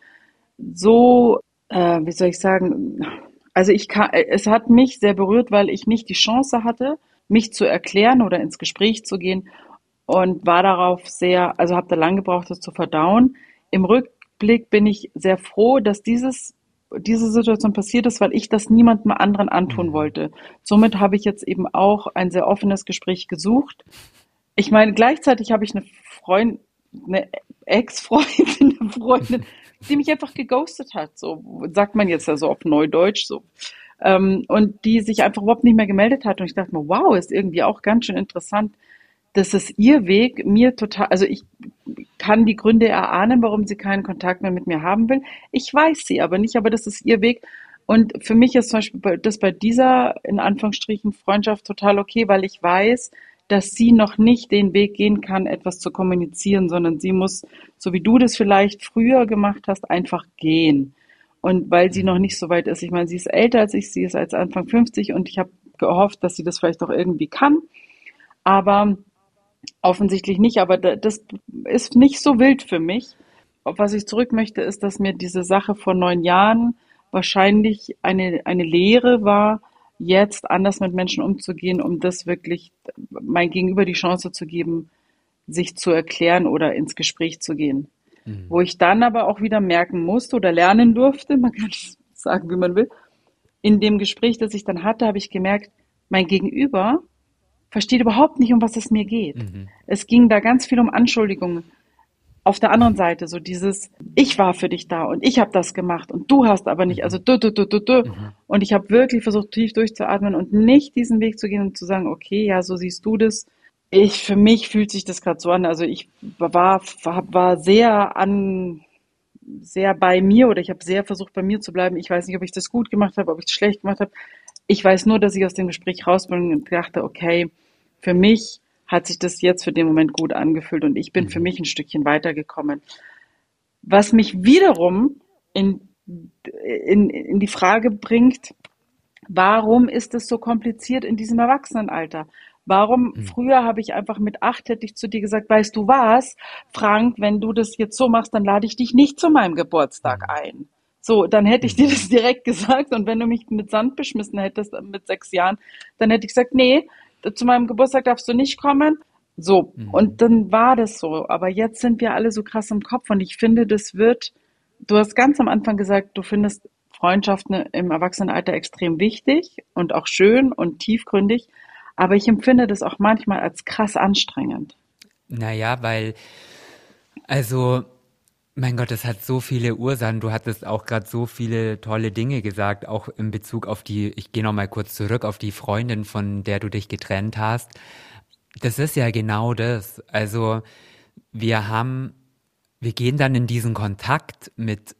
Speaker 1: so, wie soll ich sagen, also es hat mich sehr berührt, weil ich nicht die Chance hatte, mich zu erklären oder ins Gespräch zu gehen und war darauf sehr, also habe da lang gebraucht, das zu verdauen. Im Rückblick bin ich sehr froh, dass diese Situation passiert ist, weil ich das niemandem anderen antun
Speaker 2: Mhm.
Speaker 1: wollte. Somit habe ich jetzt eben auch ein sehr offenes Gespräch gesucht. Ich meine, gleichzeitig habe ich eine Ex-Freundin, eine Freundin, die mich einfach geghostet hat, so sagt man jetzt ja so auf Neudeutsch so. Und die sich einfach überhaupt nicht mehr gemeldet hat. Und ich dachte mir, wow, ist irgendwie auch ganz schön interessant. Das ist ihr Weg, mir total, also ich kann die Gründe erahnen, warum sie keinen Kontakt mehr mit mir haben will. Ich weiß sie aber nicht, aber das ist ihr Weg. Und für mich ist zum Beispiel das bei dieser, in Anführungsstrichen, Freundschaft total okay, weil ich weiß, dass sie noch nicht den Weg gehen kann, etwas zu kommunizieren, sondern sie muss, so wie du das vielleicht früher gemacht hast, einfach gehen. Und weil sie noch
Speaker 2: Mhm.
Speaker 1: nicht so weit ist, ich meine, sie ist älter als ich, sie ist als Anfang 50 und ich habe gehofft, dass sie das vielleicht auch irgendwie kann. Aber offensichtlich nicht, aber das ist nicht so wild für mich. Auf was ich zurück möchte, ist, dass mir diese Sache vor 9 Jahren wahrscheinlich eine Lehre war, jetzt anders mit Menschen umzugehen, um das wirklich mein Gegenüber die Chance zu geben, sich zu erklären oder ins Gespräch zu gehen. Wo ich dann aber auch wieder merken musste oder lernen durfte, man kann es sagen, wie man will, in dem Gespräch, das ich dann hatte, habe ich gemerkt, mein Gegenüber versteht überhaupt nicht, um was es mir geht.
Speaker 2: Mhm.
Speaker 1: Es ging da ganz viel um Anschuldigungen. Auf der anderen Seite so dieses, ich war für dich da und ich habe das gemacht und du hast aber nicht, also
Speaker 2: Mhm.
Speaker 1: du.
Speaker 2: Mhm.
Speaker 1: Und ich habe wirklich versucht, tief durchzuatmen und nicht diesen Weg zu gehen und zu sagen, okay, ja, so siehst du das. Für mich fühlt sich das gerade so an. Also ich war sehr bei mir oder ich habe sehr versucht, bei mir zu bleiben. Ich weiß nicht, ob ich das gut gemacht habe, ob ich das schlecht gemacht habe. Ich weiß nur, dass ich aus dem Gespräch raus bin und dachte, okay, für mich hat sich das jetzt für den Moment gut angefühlt und ich bin für
Speaker 2: Mhm.
Speaker 1: mich ein Stückchen weitergekommen. Was mich wiederum in, in die Frage bringt, warum ist es so kompliziert in diesem Erwachsenenalter? Warum
Speaker 2: Mhm.
Speaker 1: früher habe ich einfach mit 8 hätte ich zu dir gesagt, weißt du was, Frank, wenn du das jetzt so machst, dann lade ich dich nicht zu meinem Geburtstag
Speaker 2: Mhm.
Speaker 1: ein. So, dann hätte ich dir
Speaker 2: Mhm.
Speaker 1: das direkt gesagt und wenn du mich mit Sand beschmissen hättest mit 6 Jahren, dann hätte ich gesagt, nee, zu meinem Geburtstag darfst du nicht kommen. So,
Speaker 2: Mhm.
Speaker 1: und dann war das so. Aber jetzt sind wir alle so krass im Kopf und ich finde, du hast ganz am Anfang gesagt, du findest Freundschaften im Erwachsenenalter extrem wichtig und auch schön und tiefgründig, aber ich empfinde das auch manchmal als krass anstrengend.
Speaker 2: Naja, weil, also, mein Gott, das hat so viele Ursachen. Du hattest auch gerade so viele tolle Dinge gesagt, auch in Bezug auf ich gehe noch mal kurz zurück auf die Freundin, von der du dich getrennt hast. Das ist ja genau das. Also, wir haben, wir gehen dann in diesen Kontakt mit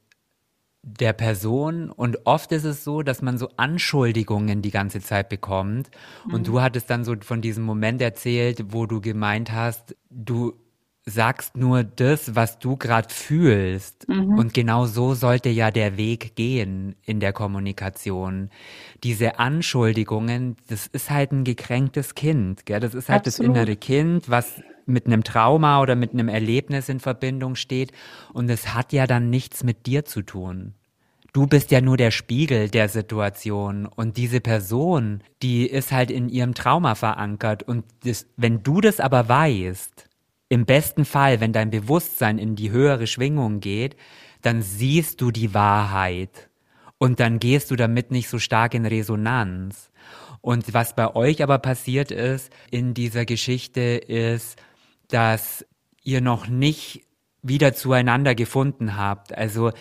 Speaker 2: der Person und oft ist es so, dass man so Anschuldigungen die ganze Zeit bekommt und
Speaker 1: Mhm.
Speaker 2: du hattest dann so von diesem Moment erzählt, wo du gemeint hast, du sagst nur das, was du gerade fühlst.
Speaker 1: Mhm.
Speaker 2: Und genau so sollte ja der Weg gehen in der Kommunikation. Diese Anschuldigungen, das ist halt ein gekränktes Kind, gell? Das ist halt das innere
Speaker 1: Absolut.
Speaker 2: Kind, was mit einem Trauma oder mit einem Erlebnis in Verbindung steht. Und es hat ja dann nichts mit dir zu tun. Du bist ja nur der Spiegel der Situation und diese Person, die ist halt in ihrem Trauma verankert und wenn du das aber weißt, im besten Fall, wenn dein Bewusstsein in die höhere Schwingung geht, dann siehst du die Wahrheit und dann gehst du damit nicht so stark in Resonanz. Und was bei euch aber passiert ist in dieser Geschichte ist, dass ihr noch nicht wieder zueinander gefunden habt. Also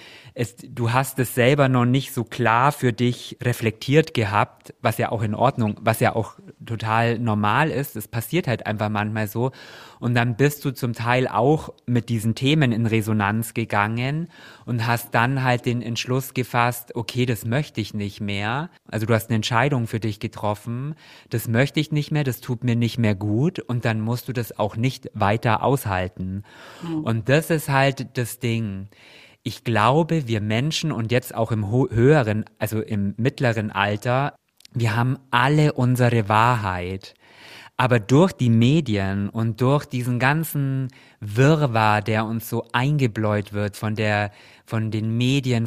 Speaker 2: du hast es selber noch nicht so klar für dich reflektiert gehabt, was ja auch in Ordnung, was ja auch total normal ist. Es passiert halt einfach manchmal so. Und dann bist du zum Teil auch mit diesen Themen in Resonanz gegangen und hast dann halt den Entschluss gefasst, okay, das möchte ich nicht mehr. Also du hast eine Entscheidung für dich getroffen, das möchte ich nicht mehr, das tut mir nicht mehr gut und dann musst du das auch nicht weiter aushalten.
Speaker 1: Mhm.
Speaker 2: Und das ist halt das Ding. Ich glaube, wir Menschen und jetzt auch im höheren, also im mittleren Alter, wir haben alle unsere Wahrheit. Aber durch die Medien und durch diesen ganzen Wirrwarr, der uns so eingebläut wird von den Medien,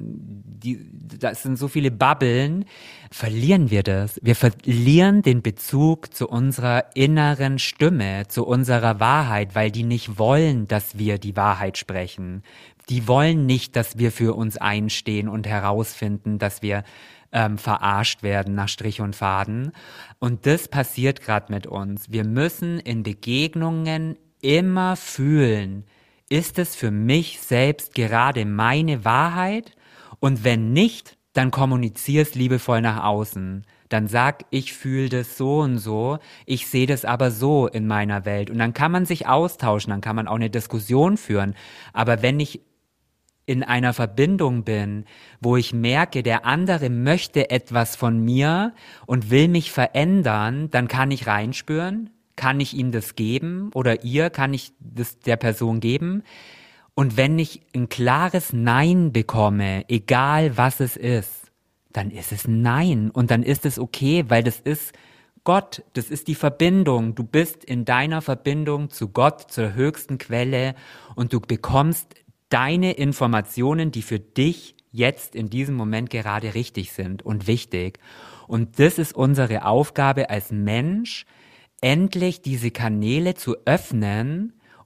Speaker 2: das sind so viele Babbeln, verlieren wir das. Wir verlieren den Bezug zu unserer inneren Stimme, zu unserer Wahrheit, weil die nicht wollen, dass wir die Wahrheit sprechen. Die wollen nicht, dass wir für uns einstehen und herausfinden, dass wir verarscht werden nach Strich und Faden. Und das passiert gerade mit uns. Wir müssen in Begegnungen immer fühlen, ist es für mich selbst gerade meine Wahrheit? Und wenn nicht, dann kommunizier es liebevoll nach außen. Dann sag, ich fühle das so und so, ich sehe das aber so in meiner Welt. Und dann kann man sich austauschen, dann kann man auch eine Diskussion führen. Aber wenn ich in einer Verbindung bin, wo ich merke, der andere möchte etwas von mir und will mich verändern, dann kann ich reinspüren, kann ich ihm das geben oder ihr kann ich das der Person geben. Und wenn ich ein klares Nein bekomme, egal was es ist, dann ist es Nein und dann ist es okay, weil das ist Gott, das ist die Verbindung. Du bist in deiner Verbindung zu Gott, zur höchsten Quelle und du bekommst deine Informationen, die für dich jetzt in diesem Moment gerade richtig sind und wichtig. Und das ist unsere Aufgabe als Mensch, endlich diese Kanäle zu öffnen und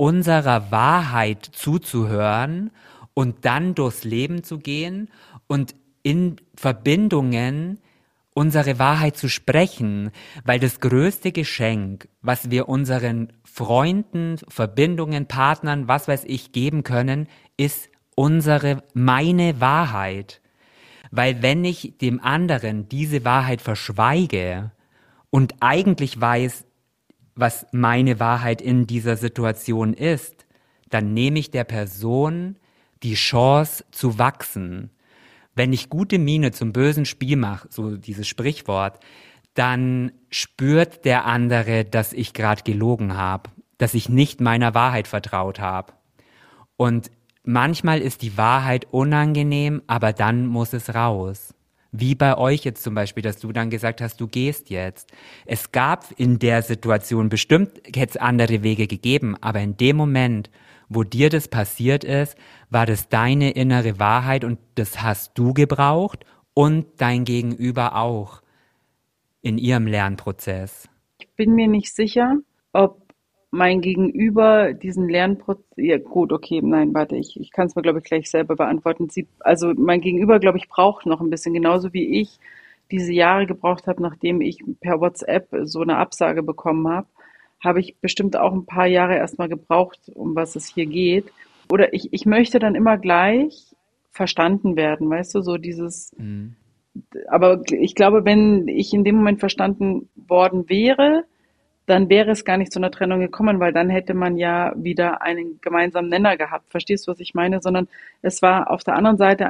Speaker 2: unserer Wahrheit zuzuhören und dann durchs Leben zu gehen und in Verbindungen unsere Wahrheit zu sprechen, weil das größte Geschenk, was wir unseren Freunden, Verbindungen, Partnern, was weiß ich, geben können, ist meine Wahrheit. Weil wenn ich dem anderen diese Wahrheit verschweige und eigentlich weiß, was meine Wahrheit in dieser Situation ist, dann nehme ich der Person die Chance zu wachsen. Wenn ich gute Miene zum bösen Spiel mache, so dieses Sprichwort, dann spürt der andere, dass ich gerade gelogen habe, dass ich nicht meiner Wahrheit vertraut habe. Und manchmal ist die Wahrheit unangenehm, aber dann muss es raus. Wie bei euch jetzt zum Beispiel, dass du dann gesagt hast, du gehst jetzt. Es gab in der Situation bestimmt, hätte es andere Wege gegeben, aber in dem Moment, wo dir das passiert ist, war das deine innere Wahrheit und das hast du gebraucht und dein Gegenüber auch in ihrem Lernprozess.
Speaker 1: Ich bin mir nicht sicher, ob mein Gegenüber diesen Lernprozess, ja gut, okay, nein, warte, ich kann es mir, glaube ich, gleich selber beantworten. Also mein Gegenüber, glaube ich, braucht noch ein bisschen, genauso wie ich diese Jahre gebraucht habe, nachdem ich per WhatsApp so eine Absage bekommen habe, habe ich bestimmt auch ein paar Jahre erstmal gebraucht, um was es hier geht. Oder ich möchte dann immer gleich verstanden werden, weißt du, so dieses,
Speaker 2: Mhm.
Speaker 1: aber ich glaube, wenn ich in dem Moment verstanden worden wäre, dann wäre es gar nicht zu einer Trennung gekommen, weil dann hätte man ja wieder einen gemeinsamen Nenner gehabt. Verstehst du, was ich meine? Sondern es war auf der anderen Seite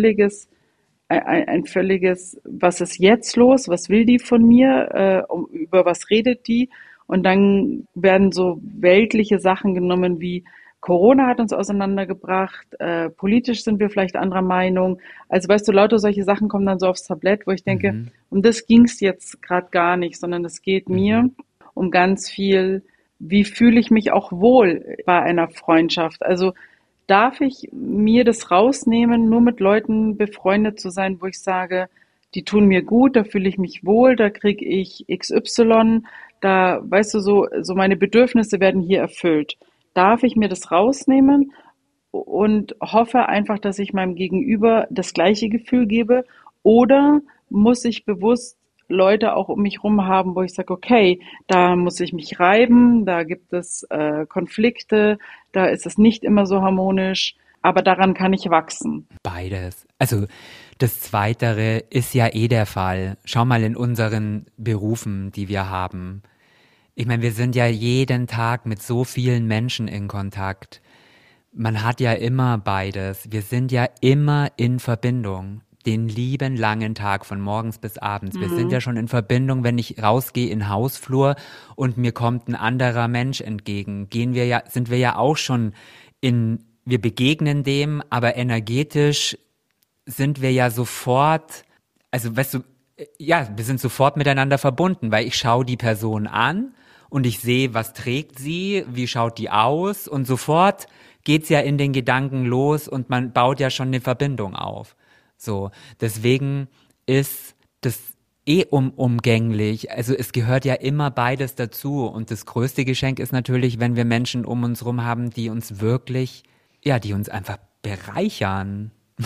Speaker 1: ein völliges, was ist jetzt los? Was will die von mir? Über was redet die? Und dann werden so weltliche Sachen genommen wie Corona hat uns auseinandergebracht, politisch sind wir vielleicht anderer Meinung. Also weißt du, lauter solche Sachen kommen dann so aufs Tablett, wo ich denke,
Speaker 2: Mhm.
Speaker 1: um das ging es jetzt gerade gar nicht, sondern es geht
Speaker 2: Mhm.
Speaker 1: mir um ganz viel, wie fühle ich mich auch wohl bei einer Freundschaft. Also darf ich mir das rausnehmen, nur mit Leuten befreundet zu sein, wo ich sage, die tun mir gut, da fühle ich mich wohl, da kriege ich XY, da, weißt du, so meine Bedürfnisse werden hier erfüllt. Darf ich mir das rausnehmen und hoffe einfach, dass ich meinem Gegenüber das gleiche Gefühl gebe? Oder muss ich bewusst Leute auch um mich rum haben, wo ich sage, okay, da muss ich mich reiben, da gibt es Konflikte, da ist es nicht immer so harmonisch, aber daran kann ich wachsen.
Speaker 2: Beides. Also das Zweitere ist ja eh der Fall. Schau mal in unseren Berufen, die wir haben. Ich meine, wir sind ja jeden Tag mit so vielen Menschen in Kontakt. Man hat ja immer beides. Wir sind ja immer in Verbindung. Den lieben langen Tag von morgens bis abends. Wir sind ja
Speaker 1: Mhm.
Speaker 2: schon in Verbindung, wenn ich rausgehe in den Hausflur und mir kommt ein anderer Mensch entgegen. Sind wir ja auch schon wir begegnen dem, aber energetisch sind wir ja sofort, also weißt du, ja, wir sind sofort miteinander verbunden, weil ich schaue die Person an und ich sehe, was trägt sie, wie schaut die aus und sofort geht's ja in den Gedanken los und man baut ja schon eine Verbindung auf. So, deswegen ist das umgänglich. Also es gehört ja immer beides dazu und das größte Geschenk ist natürlich, wenn wir Menschen um uns rum haben, die uns wirklich, ja, die uns einfach bereichern.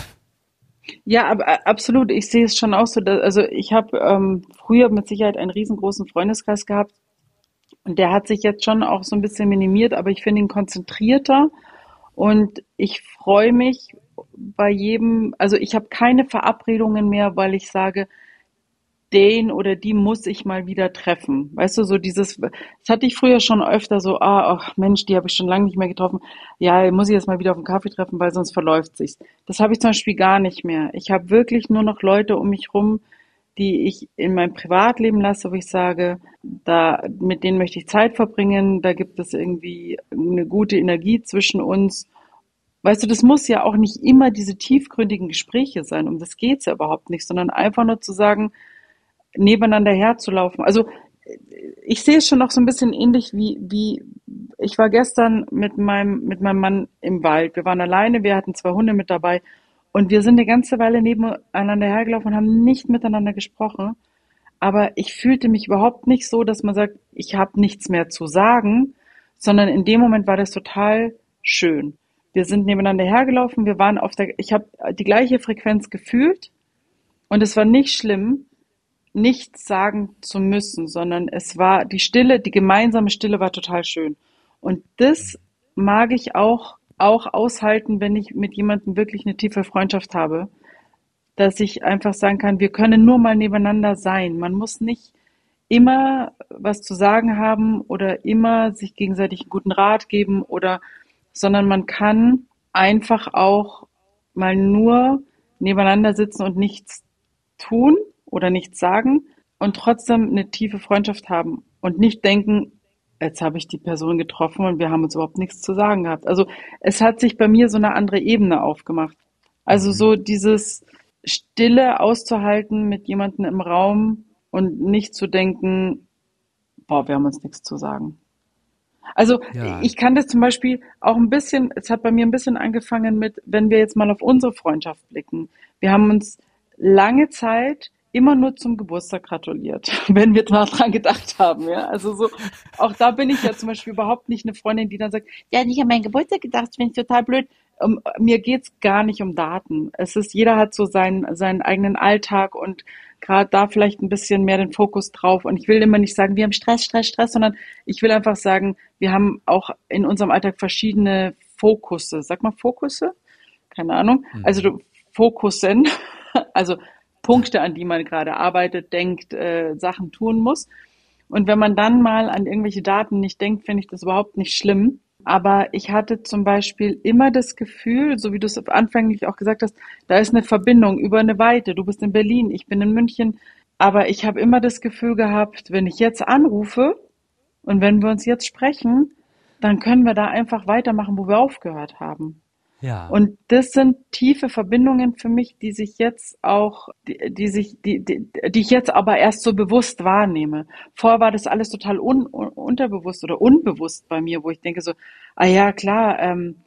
Speaker 1: Ja, aber absolut. Ich sehe es schon auch so. Also ich habe früher mit Sicherheit einen riesengroßen Freundeskreis gehabt und der hat sich jetzt schon auch so ein bisschen minimiert, aber ich finde ihn konzentrierter und ich freue mich bei jedem, also ich habe keine Verabredungen mehr, weil ich sage, den oder die muss ich mal wieder treffen. Weißt du, so dieses, das hatte ich früher schon öfter so, ach Mensch, die habe ich schon lange nicht mehr getroffen. Ja, muss ich jetzt mal wieder auf einen Kaffee treffen, weil sonst verläuft sich's. Das habe ich zum Beispiel gar nicht mehr. Ich habe wirklich nur noch Leute um mich rum, die ich in meinem Privatleben lasse, wo ich sage, mit denen möchte ich Zeit verbringen, da gibt es irgendwie eine gute Energie zwischen uns. Weißt du, das muss ja auch nicht immer diese tiefgründigen Gespräche sein, um das geht's ja überhaupt nicht, sondern einfach nur zu sagen, nebeneinander herzulaufen. Also ich sehe es schon noch so ein bisschen ähnlich wie ich war gestern mit meinem Mann im Wald. Wir waren alleine, wir hatten zwei Hunde mit dabei und wir sind eine ganze Weile nebeneinander hergelaufen und haben nicht miteinander gesprochen. Aber ich fühlte mich überhaupt nicht so, dass man sagt, ich habe nichts mehr zu sagen, sondern in dem Moment war das total schön. Wir sind nebeneinander hergelaufen, ich habe die gleiche Frequenz gefühlt und es war nicht schlimm, nichts sagen zu müssen, sondern es war die Stille, die gemeinsame Stille war total schön. Und das mag ich auch aushalten, wenn ich mit jemandem wirklich eine tiefe Freundschaft habe, dass ich einfach sagen kann, wir können nur mal nebeneinander sein. Man muss nicht immer was zu sagen haben oder immer sich gegenseitig einen guten Rat geben sondern man kann einfach auch mal nur nebeneinander sitzen und nichts tun oder nichts sagen und trotzdem eine tiefe Freundschaft haben und nicht denken, jetzt habe ich die Person getroffen und wir haben uns überhaupt nichts zu sagen gehabt. Also es hat sich bei mir so eine andere Ebene aufgemacht. Also
Speaker 2: Mhm.
Speaker 1: so dieses Stille auszuhalten mit jemandem im Raum und nicht zu denken, boah, wir haben uns nichts zu sagen. Also
Speaker 2: Ja,
Speaker 1: ich kann das zum Beispiel auch ein bisschen, es hat bei mir ein bisschen angefangen mit, wenn wir jetzt mal auf unsere Freundschaft blicken. Wir haben uns lange Zeit immer nur zum Geburtstag gratuliert, wenn wir mal dran gedacht haben, ja. Also so, auch da bin ich ja zum Beispiel überhaupt nicht eine Freundin, die dann sagt, ja, nicht an meinen Geburtstag gedacht, finde ich total blöd. Mir geht's gar nicht um Daten. Jeder hat so seinen eigenen Alltag und gerade da vielleicht ein bisschen mehr den Fokus drauf. Und ich will immer nicht sagen, wir haben Stress, Stress, Stress, sondern ich will einfach sagen, wir haben auch in unserem Alltag verschiedene Fokusse. Sag mal Fokusse? Keine Ahnung. Also
Speaker 2: mhm.
Speaker 1: Fokussen, also Punkte, an die man gerade arbeitet, denkt, Sachen tun muss. Und wenn man dann mal an irgendwelche Daten nicht denkt, finde ich das überhaupt nicht schlimm. Aber ich hatte zum Beispiel immer das Gefühl, so wie du es anfänglich auch gesagt hast, da ist eine Verbindung über eine Weite. Du bist in Berlin, ich bin in München. Aber ich habe immer das Gefühl gehabt, wenn ich jetzt anrufe und wenn wir uns jetzt sprechen, dann können wir da einfach weitermachen, wo wir aufgehört haben.
Speaker 2: Ja,
Speaker 1: Und das sind tiefe Verbindungen für mich, die sich jetzt auch, die ich jetzt aber erst so bewusst wahrnehme. Vorher war das alles total unterbewusst oder unbewusst bei mir, wo ich denke so, ah ja, klar,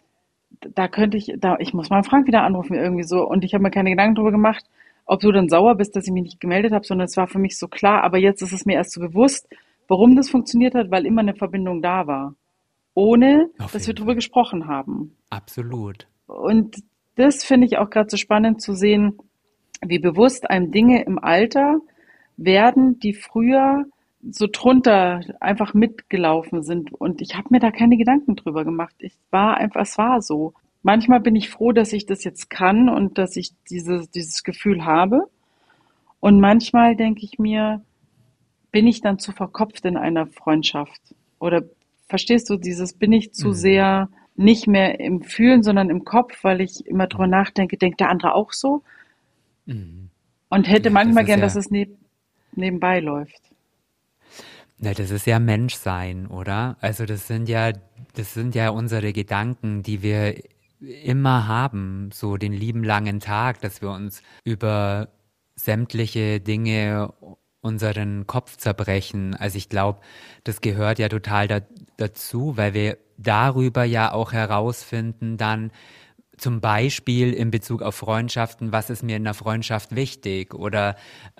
Speaker 1: ich muss mal Frank wieder anrufen irgendwie so. Und ich habe mir keine Gedanken darüber gemacht, ob du dann sauer bist, dass ich mich nicht gemeldet habe, sondern es war für mich so klar. Aber jetzt ist es mir erst so bewusst, warum das funktioniert hat, weil immer eine Verbindung da war, ohne
Speaker 2: auf
Speaker 1: dass wir
Speaker 2: jeden
Speaker 1: darüber
Speaker 2: Fall.
Speaker 1: gesprochen haben.
Speaker 2: Absolut.
Speaker 1: Und das finde ich auch gerade so spannend zu sehen, wie bewusst einem Dinge im Alter werden, die früher so drunter einfach mitgelaufen sind. Und ich habe mir da keine Gedanken drüber gemacht. Es war so. Manchmal bin ich froh, dass ich das jetzt kann und dass ich dieses Gefühl habe. Und manchmal denke ich mir, bin ich dann zu verkopft in einer Freundschaft? Oder verstehst du bin ich zu
Speaker 2: Mhm.
Speaker 1: sehr nicht mehr im Fühlen, sondern im Kopf, weil ich immer drüber
Speaker 2: Mhm.
Speaker 1: nachdenke, denkt der andere auch so?
Speaker 2: Mhm.
Speaker 1: Und hätte
Speaker 2: Ja, das
Speaker 1: manchmal
Speaker 2: ist
Speaker 1: gern, dass
Speaker 2: ja,
Speaker 1: es nebenbei läuft.
Speaker 2: ja, das ist ja Menschsein, oder? Also das sind ja unsere Gedanken, die wir immer haben, so den lieben langen Tag, dass wir uns über sämtliche Dinge unseren Kopf zerbrechen. Also ich glaube, das gehört ja total dazu, weil wir darüber ja auch herausfinden dann, zum Beispiel in Bezug auf Freundschaften, was ist mir in einer Freundschaft wichtig oder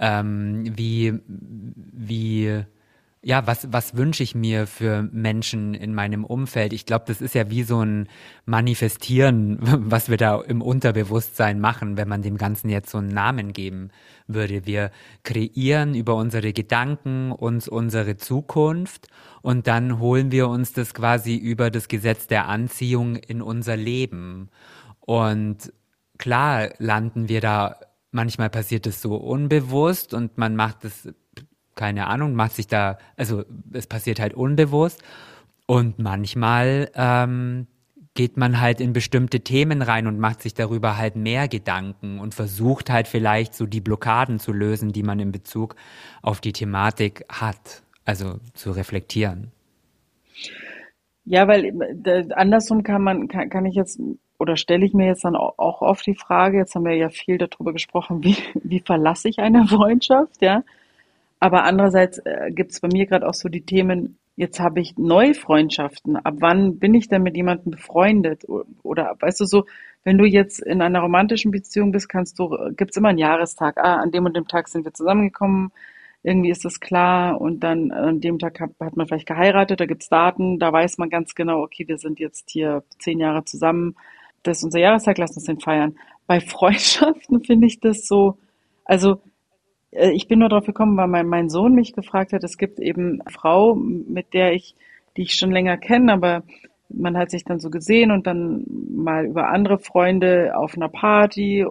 Speaker 2: wie, ja, was wünsche ich mir für Menschen in meinem Umfeld? Ich glaube, das ist ja wie so ein Manifestieren, was wir da im Unterbewusstsein machen, wenn man dem Ganzen jetzt so einen Namen geben würde. Wir kreieren über unsere Gedanken uns unsere Zukunft und dann holen wir uns das quasi über das Gesetz der Anziehung in unser Leben. Und klar landen wir da, manchmal passiert es so unbewusst und man macht es, keine Ahnung, macht sich da, also es passiert halt unbewusst und manchmal geht man halt in bestimmte Themen rein und macht sich darüber halt mehr Gedanken und versucht halt vielleicht so die Blockaden zu lösen, die man in Bezug auf die Thematik hat, also zu reflektieren.
Speaker 1: Ja, weil andersrum kann ich jetzt oder stelle ich mir jetzt dann auch oft die Frage, jetzt haben wir ja viel darüber gesprochen, wie verlasse ich eine Freundschaft, ja? Aber andererseits gibt es bei mir gerade auch so die Themen, jetzt habe ich neue Freundschaften. Ab wann bin ich denn mit jemandem befreundet? Oder weißt du so, wenn du jetzt in einer romantischen Beziehung bist, gibt's immer einen Jahrestag. Ah, an dem und dem Tag sind wir zusammengekommen. irgendwie ist das klar und dann an dem Tag hat man vielleicht geheiratet, da gibt's Daten, da weiß man ganz genau, okay, wir sind jetzt hier 10 Jahre zusammen, das ist unser Jahrestag, lass uns den feiern. Bei Freundschaften finde ich das so, also ich bin nur drauf gekommen, weil mein Sohn mich gefragt hat, es gibt eben eine Frau, die ich schon länger kenne, aber man hat sich dann so gesehen und dann mal über andere Freunde auf einer Party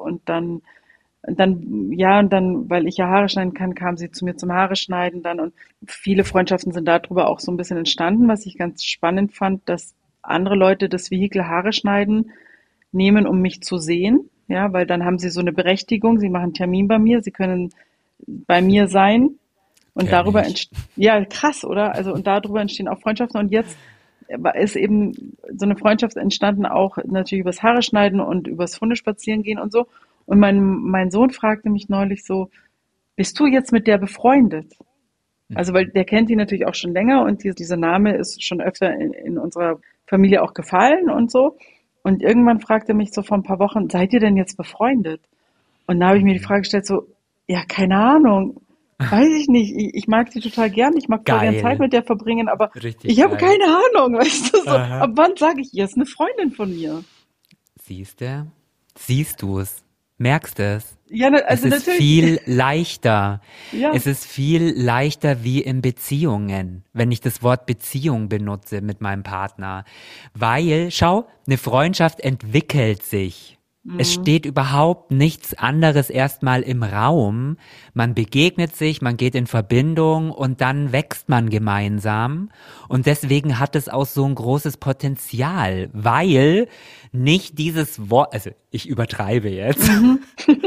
Speaker 1: und dann, weil ich ja Haare schneiden kann, kam sie zu mir zum Haare schneiden dann und viele Freundschaften sind darüber auch so ein bisschen entstanden, was ich ganz spannend fand, dass andere Leute das Vehikel Haare schneiden nehmen, um mich zu sehen, ja, weil dann haben sie so eine Berechtigung, sie machen einen Termin bei mir, sie können bei mir sein und
Speaker 2: Kenn
Speaker 1: darüber
Speaker 2: ich.
Speaker 1: ja, krass, oder? Also und darüber entstehen auch Freundschaften und jetzt ist eben so eine Freundschaft entstanden, auch natürlich übers Haare schneiden und übers Hundespazieren gehen und so. Und mein Sohn fragte mich neulich so, bist du jetzt mit der befreundet? Also, weil
Speaker 2: Mhm.
Speaker 1: der kennt die natürlich auch schon länger und dieser Name ist schon öfter in unserer Familie auch gefallen und so. Und irgendwann fragte er mich so vor ein paar Wochen, seid ihr denn jetzt befreundet? Und da habe ich mir die
Speaker 2: Mhm.
Speaker 1: Frage gestellt, so, ja, keine Ahnung, weiß ich nicht. Ich mag sie total gern, ich mag voll gern Zeit
Speaker 2: Geil.
Speaker 1: mit der verbringen, aber
Speaker 2: Richtig
Speaker 1: ich habe
Speaker 2: geil.
Speaker 1: keine Ahnung, weißt du, so, ab
Speaker 2: Aha.
Speaker 1: wann sage ich, ihr ist eine Freundin von mir?
Speaker 2: Siehst du? Siehst du es? Merkst es?
Speaker 1: Ja,
Speaker 2: Es
Speaker 1: also
Speaker 2: ist
Speaker 1: natürlich,
Speaker 2: viel leichter.
Speaker 1: ja,
Speaker 2: Es ist viel leichter wie in Beziehungen, wenn ich das Wort Beziehung benutze mit meinem Partner. Weil, schau, eine Freundschaft entwickelt sich. Es
Speaker 1: mm,
Speaker 2: steht überhaupt nichts anderes erstmal im Raum. Man begegnet sich, man geht in Verbindung und dann wächst man gemeinsam. Und deswegen hat es auch so ein großes Potenzial, weil nicht dieses Wort, also ich übertreibe jetzt,
Speaker 1: mhm,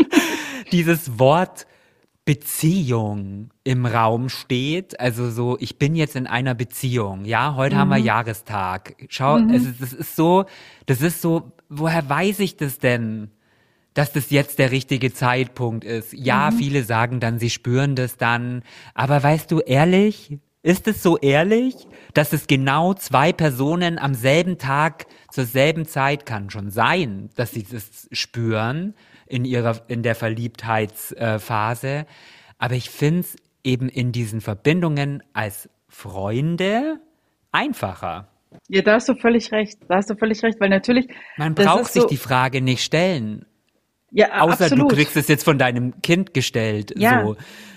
Speaker 2: dieses Wort Beziehung im Raum steht. Also so, ich bin jetzt in einer Beziehung. Ja, heute haben wir
Speaker 1: mhm,
Speaker 2: Jahrestag. Schau,
Speaker 1: mhm,
Speaker 2: das ist so, woher weiß ich das denn? Dass das jetzt der richtige Zeitpunkt ist. Ja,
Speaker 1: mhm.
Speaker 2: viele sagen dann, sie spüren das dann. Aber weißt du, ehrlich? Ist es so ehrlich, dass es genau zwei Personen am selben Tag zur selben Zeit kann schon sein, dass sie das spüren in der Verliebtheitsphase. Aber ich finde es eben in diesen Verbindungen als Freunde einfacher.
Speaker 1: Ja, da hast du völlig recht. Da hast du völlig recht, weil natürlich,
Speaker 2: Man
Speaker 1: das
Speaker 2: braucht
Speaker 1: ist
Speaker 2: sich die
Speaker 1: so,
Speaker 2: Frage nicht stellen.
Speaker 1: ja,
Speaker 2: Außer du kriegst
Speaker 1: absolut.
Speaker 2: es jetzt von deinem Kind gestellt,
Speaker 1: Ja,
Speaker 2: so.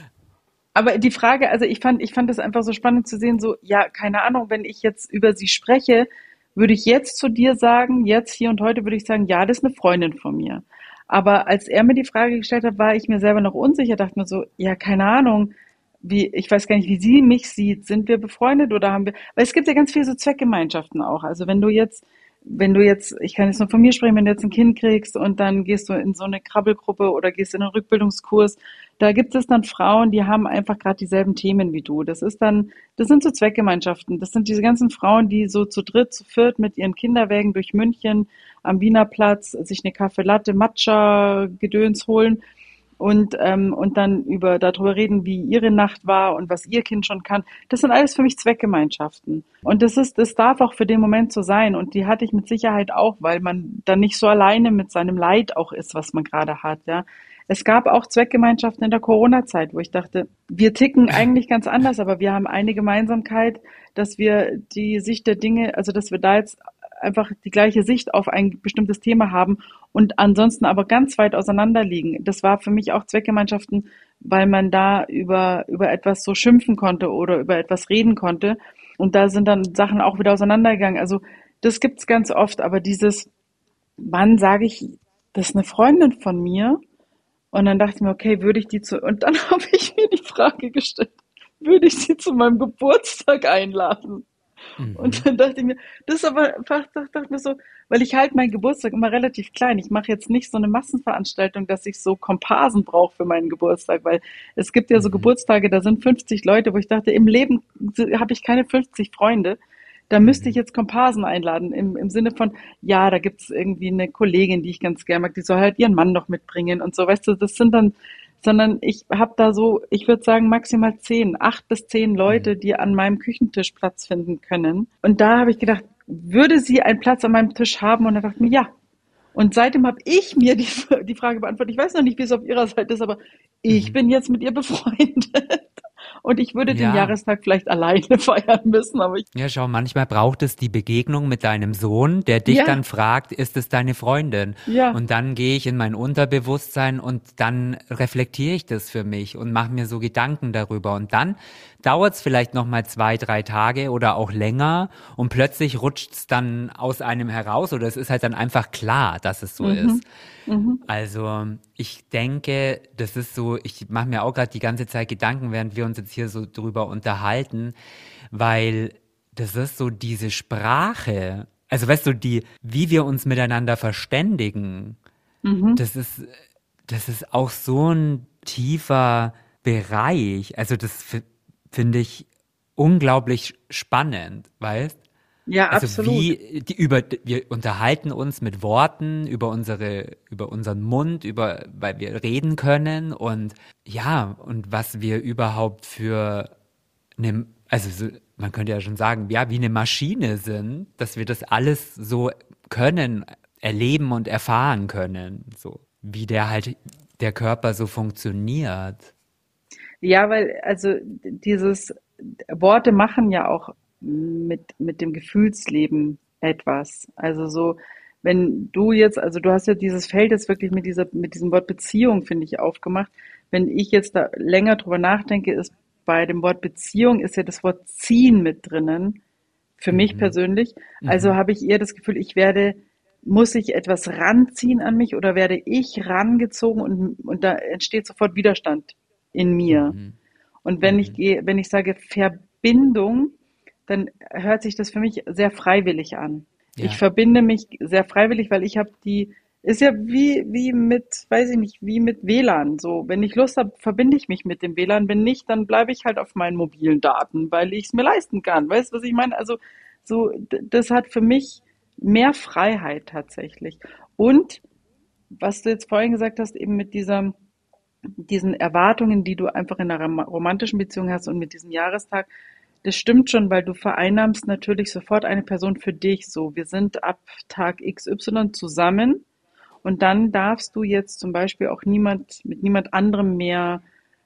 Speaker 1: aber die Frage, also ich fand das einfach so spannend zu sehen, so, ja, keine Ahnung, wenn ich jetzt über sie spreche, würde ich jetzt zu dir sagen, jetzt hier und heute würde ich sagen, ja, das ist eine Freundin von mir. Aber als er mir die Frage gestellt hat, war ich mir selber noch unsicher, dachte mir so, ja, keine Ahnung, ich weiß gar nicht, wie sie mich sieht. Sind wir befreundet oder haben wir, weil es gibt ja ganz viele so Zweckgemeinschaften auch. Also wenn du jetzt, ich kann jetzt nur von mir sprechen, wenn du jetzt ein Kind kriegst und dann gehst du in so eine Krabbelgruppe oder gehst in einen Rückbildungskurs, da gibt es dann Frauen, die haben einfach gerade dieselben Themen wie du. Das sind so Zweckgemeinschaften. Das sind diese ganzen Frauen, die so zu dritt, zu viert mit ihren Kinderwägen durch München am Wiener Platz sich eine Kaffee Latte Matcha Gedöns holen und dann darüber reden, wie ihre Nacht war und was ihr Kind schon kann. Das sind alles für mich Zweckgemeinschaften. Und das darf auch für den Moment so sein. Und die hatte ich mit Sicherheit auch, weil man dann nicht so alleine mit seinem Leid auch ist, was man gerade hat, ja. Es gab auch Zweckgemeinschaften in der Corona-Zeit, wo ich dachte, wir ticken eigentlich ganz anders, aber wir haben eine Gemeinsamkeit, dass wir die Sicht der Dinge, also dass wir da jetzt einfach die gleiche Sicht auf ein bestimmtes Thema haben und ansonsten aber ganz weit auseinander liegen. Das war für mich auch Zweckgemeinschaften, weil man da über etwas so schimpfen konnte oder über etwas reden konnte. Und da sind dann Sachen auch wieder auseinandergegangen. Also das gibt's ganz oft, aber wann sage ich, das ist eine Freundin von mir? Und dann dachte ich mir, okay, und dann habe ich mir die Frage gestellt, würde ich sie zu meinem Geburtstag einladen? Und
Speaker 2: Mhm.
Speaker 1: dann dachte ich mir, das ist aber einfach, dachte mir so, weil ich halte meinen Geburtstag immer relativ klein. Ich mache jetzt nicht so eine Massenveranstaltung, dass ich so Komparsen brauche für meinen Geburtstag, weil es gibt ja so
Speaker 2: Mhm.
Speaker 1: Geburtstage, da sind 50 Leute, wo ich dachte, im Leben habe ich keine 50 Freunde. Da müsste ich
Speaker 2: Mhm.
Speaker 1: jetzt Komparsen einladen, im Sinne von, ja, da gibt's irgendwie eine Kollegin, die ich ganz gerne mag, die soll halt ihren Mann noch mitbringen und so, weißt du, sondern ich habe da so, ich würde sagen, maximal 10, 8 bis 10 Leute,
Speaker 2: Mhm.
Speaker 1: die an meinem Küchentisch Platz finden können. Und da habe ich gedacht, würde sie einen Platz an meinem Tisch haben? Und dann dachte ich mir, ja. Und seitdem habe ich mir die Frage beantwortet. Ich weiß noch nicht, wie es auf ihrer Seite ist, aber ich
Speaker 2: Mhm.
Speaker 1: bin jetzt mit ihr befreundet. Und ich würde den
Speaker 2: Ja.
Speaker 1: Jahrestag vielleicht alleine feiern müssen, aber ich,
Speaker 2: Ja, schau, manchmal braucht es die Begegnung mit deinem Sohn, der dich dann
Speaker 1: ja,
Speaker 2: fragt, ist es deine Freundin?
Speaker 1: ja,
Speaker 2: Und dann gehe ich in mein Unterbewusstsein und dann reflektiere ich das für mich und mache mir so Gedanken darüber. Und dann dauert es vielleicht noch mal 2, 3 Tage oder auch länger und plötzlich rutscht es dann aus einem heraus oder es ist halt dann einfach klar, dass es so
Speaker 1: mhm,
Speaker 2: ist.
Speaker 1: mhm,
Speaker 2: Also ich denke, das ist so, ich mache mir auch gerade die ganze Zeit Gedanken, während wir uns jetzt hier so drüber unterhalten, weil das ist so diese Sprache, also weißt du, wie wir uns miteinander verständigen,
Speaker 1: mhm.
Speaker 2: das ist, das ist auch so ein tiefer Bereich. Also finde ich unglaublich spannend, weißt?
Speaker 1: Ja,
Speaker 2: Also
Speaker 1: absolut.
Speaker 2: wir unterhalten uns mit Worten über unseren Mund, weil wir reden können und ja, und was wir überhaupt für also man könnte ja schon sagen, ja, wie eine Maschine sind, dass wir das alles so können, erleben und erfahren können, so wie der Körper so funktioniert.
Speaker 1: Ja, weil, also dieses Worte machen ja auch mit dem Gefühlsleben etwas. Also so, wenn du jetzt, also du hast ja dieses Feld jetzt wirklich mit diesem Wort Beziehung, finde ich, aufgemacht. Wenn ich jetzt da länger drüber nachdenke, ist bei dem Wort Beziehung ist ja das Wort ziehen mit drinnen, für mich
Speaker 2: Mhm.
Speaker 1: persönlich. Also
Speaker 2: Mhm.
Speaker 1: habe ich eher das Gefühl, muss ich etwas ranziehen an mich oder werde ich rangezogen und da entsteht sofort Widerstand in mir.
Speaker 2: Mhm.
Speaker 1: Und
Speaker 2: Mhm.
Speaker 1: wenn ich sage Verbindung, dann hört sich das für mich sehr freiwillig an. Ich
Speaker 2: Ja.
Speaker 1: verbinde mich sehr freiwillig, weil ich habe ist ja wie mit, weiß ich nicht, wie mit WLAN. So, wenn ich Lust habe, verbinde ich mich mit dem WLAN. Wenn nicht, dann bleibe ich halt auf meinen mobilen Daten, weil ich es mir leisten kann. Weißt du, was ich meine? Also so, das hat für mich mehr Freiheit tatsächlich. Und was du jetzt vorhin gesagt hast, eben mit diesen Erwartungen, die du einfach in einer romantischen Beziehung hast und mit diesem Jahrestag, das stimmt schon, weil du vereinnahmst natürlich sofort eine Person für dich. So, wir sind ab Tag XY zusammen und dann darfst du jetzt zum Beispiel auch mit niemand anderem mehr,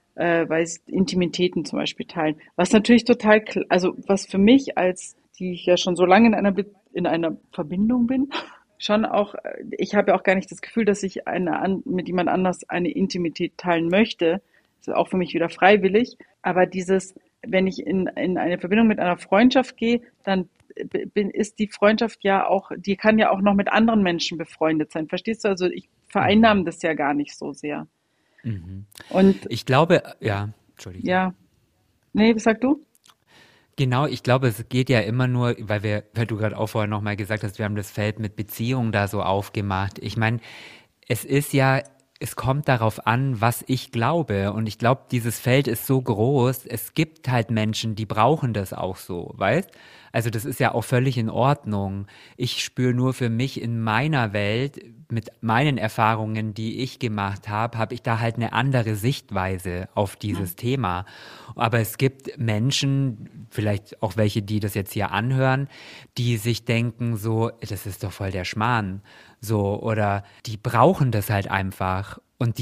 Speaker 1: Intimitäten zum Beispiel teilen. Was natürlich also was für mich die ich ja schon so lange in einer Verbindung bin, schon auch, ich habe ja auch gar nicht das Gefühl, dass ich mit jemand anders eine Intimität teilen möchte. Das ist auch für mich wieder freiwillig. Aber wenn ich in eine Verbindung mit einer Freundschaft gehe, dann ist die Freundschaft ja auch, die kann ja auch noch mit anderen Menschen befreundet sein. Verstehst du? Also ich vereinnahme
Speaker 2: Mhm.
Speaker 1: das ja gar nicht so sehr.
Speaker 2: Mhm.
Speaker 1: Und
Speaker 2: Ich glaube, ja, Entschuldige.
Speaker 1: ja, nee, was sagst du?
Speaker 2: Genau, ich glaube, es geht ja immer nur, weil du gerade auch vorher nochmal gesagt hast, wir haben das Feld mit Beziehungen da so aufgemacht. Ich meine, es ist ja, es kommt darauf an, was ich glaube. Und ich glaube, dieses Feld ist so groß, es gibt halt Menschen, die brauchen das auch so, weißt? Also das ist ja auch völlig in Ordnung. Ich spüre nur für mich in meiner Welt, mit meinen Erfahrungen, die ich gemacht habe ich da halt eine andere Sichtweise auf dieses Thema. Aber es gibt Menschen, vielleicht auch welche, die das jetzt hier anhören, die sich denken so, das ist doch voll der Schmarrn. So, oder die brauchen das halt einfach. Und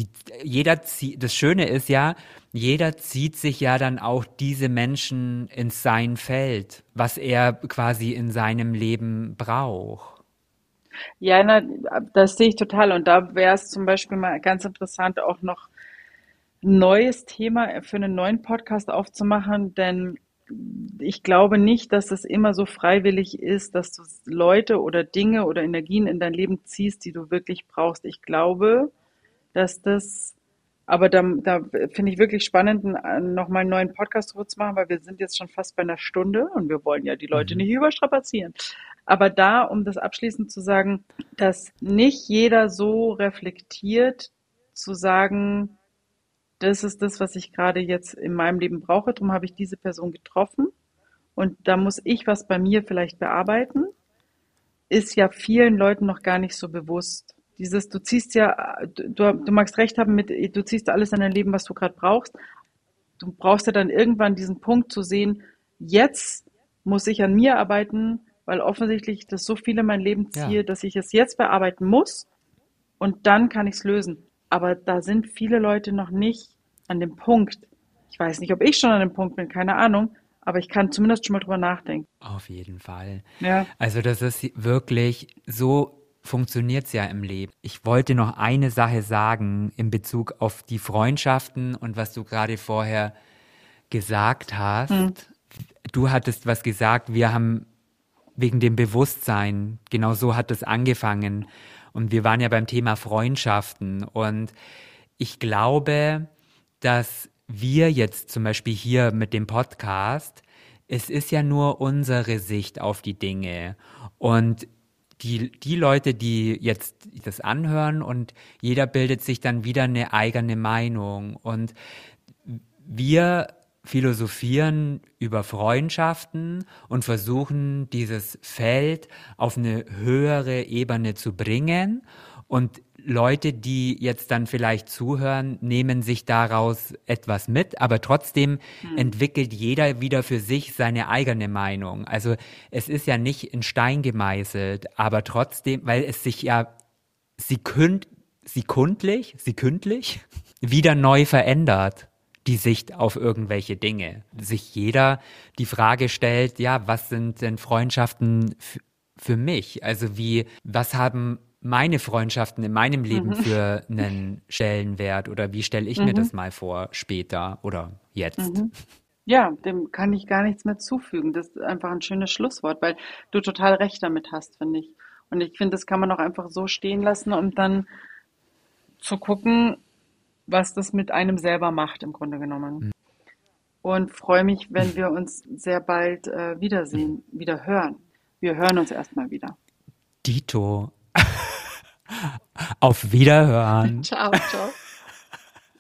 Speaker 2: das Schöne ist ja, jeder zieht sich ja dann auch diese Menschen in sein Feld, was er quasi in seinem Leben braucht.
Speaker 1: Ja, das sehe ich total. Und da wäre es zum Beispiel mal ganz interessant, auch noch ein neues Thema für einen neuen Podcast aufzumachen, denn ich glaube nicht, dass es immer so freiwillig ist, dass du Leute oder Dinge oder Energien in dein Leben ziehst, die du wirklich brauchst. Ich glaube, dass das, aber da finde ich wirklich spannend, nochmal einen neuen Podcast drüber zu machen, weil wir sind jetzt schon fast bei einer Stunde und wir wollen ja die Leute
Speaker 2: Mhm.
Speaker 1: nicht überstrapazieren. Aber da, um das abschließend zu sagen, dass nicht jeder so reflektiert, zu sagen, das ist das, was ich gerade jetzt in meinem Leben brauche, darum habe ich diese Person getroffen und da muss ich was bei mir vielleicht bearbeiten, ist ja vielen Leuten noch gar nicht so bewusst. Du ziehst ja, du magst recht haben du ziehst alles in dein Leben, was du gerade brauchst. Du brauchst ja dann irgendwann diesen Punkt zu sehen, jetzt muss ich an mir arbeiten, weil offensichtlich das so viele in mein Leben
Speaker 2: Ja.
Speaker 1: ziehe, dass ich es jetzt bearbeiten muss und dann kann ich es lösen. Aber da sind viele Leute noch nicht an dem Punkt. Ich weiß nicht, ob ich schon an dem Punkt bin, keine Ahnung, aber ich kann zumindest schon mal drüber nachdenken.
Speaker 2: Auf jeden Fall.
Speaker 1: Ja.
Speaker 2: Also das ist wirklich, so funktioniert es ja im Leben. Ich wollte noch eine Sache sagen in Bezug auf die Freundschaften und was du gerade vorher gesagt
Speaker 1: Hm.
Speaker 2: hast. Du hattest was gesagt, wir haben wegen dem Bewusstsein, genau so hat es angefangen. Und wir waren ja beim Thema Freundschaften. Und ich glaube, dass wir jetzt zum Beispiel hier mit dem Podcast, es ist ja nur unsere Sicht auf die Dinge. Und die Leute, die jetzt das anhören und jeder bildet sich dann wieder eine eigene Meinung. Und wir philosophieren über Freundschaften und versuchen, dieses Feld auf eine höhere Ebene zu bringen. Und Leute, die jetzt dann vielleicht zuhören, nehmen sich daraus etwas mit, aber trotzdem
Speaker 1: Hm.
Speaker 2: entwickelt jeder wieder für sich seine eigene Meinung. Also es ist ja nicht in Stein gemeißelt, aber trotzdem, weil es sich ja sekündlich wieder neu verändert, die Sicht auf irgendwelche Dinge. Sich jeder die Frage stellt, ja, was sind denn Freundschaften für mich? Also was haben meine Freundschaften in meinem Leben
Speaker 1: Mhm.
Speaker 2: für einen Stellenwert oder wie stelle ich mir
Speaker 1: Mhm.
Speaker 2: das mal vor später oder jetzt?
Speaker 1: Mhm. Ja, dem kann ich gar nichts mehr zufügen. Das ist einfach ein schönes Schlusswort, weil du total recht damit hast, finde ich. Und ich finde, das kann man auch einfach so stehen lassen und dann zu gucken, was das mit einem selber macht, im Grunde genommen. Und freue mich, wenn wir uns sehr bald wiedersehen, wieder hören. Wir hören uns erstmal wieder.
Speaker 2: Dito, auf Wiederhören.
Speaker 1: Ciao, ciao.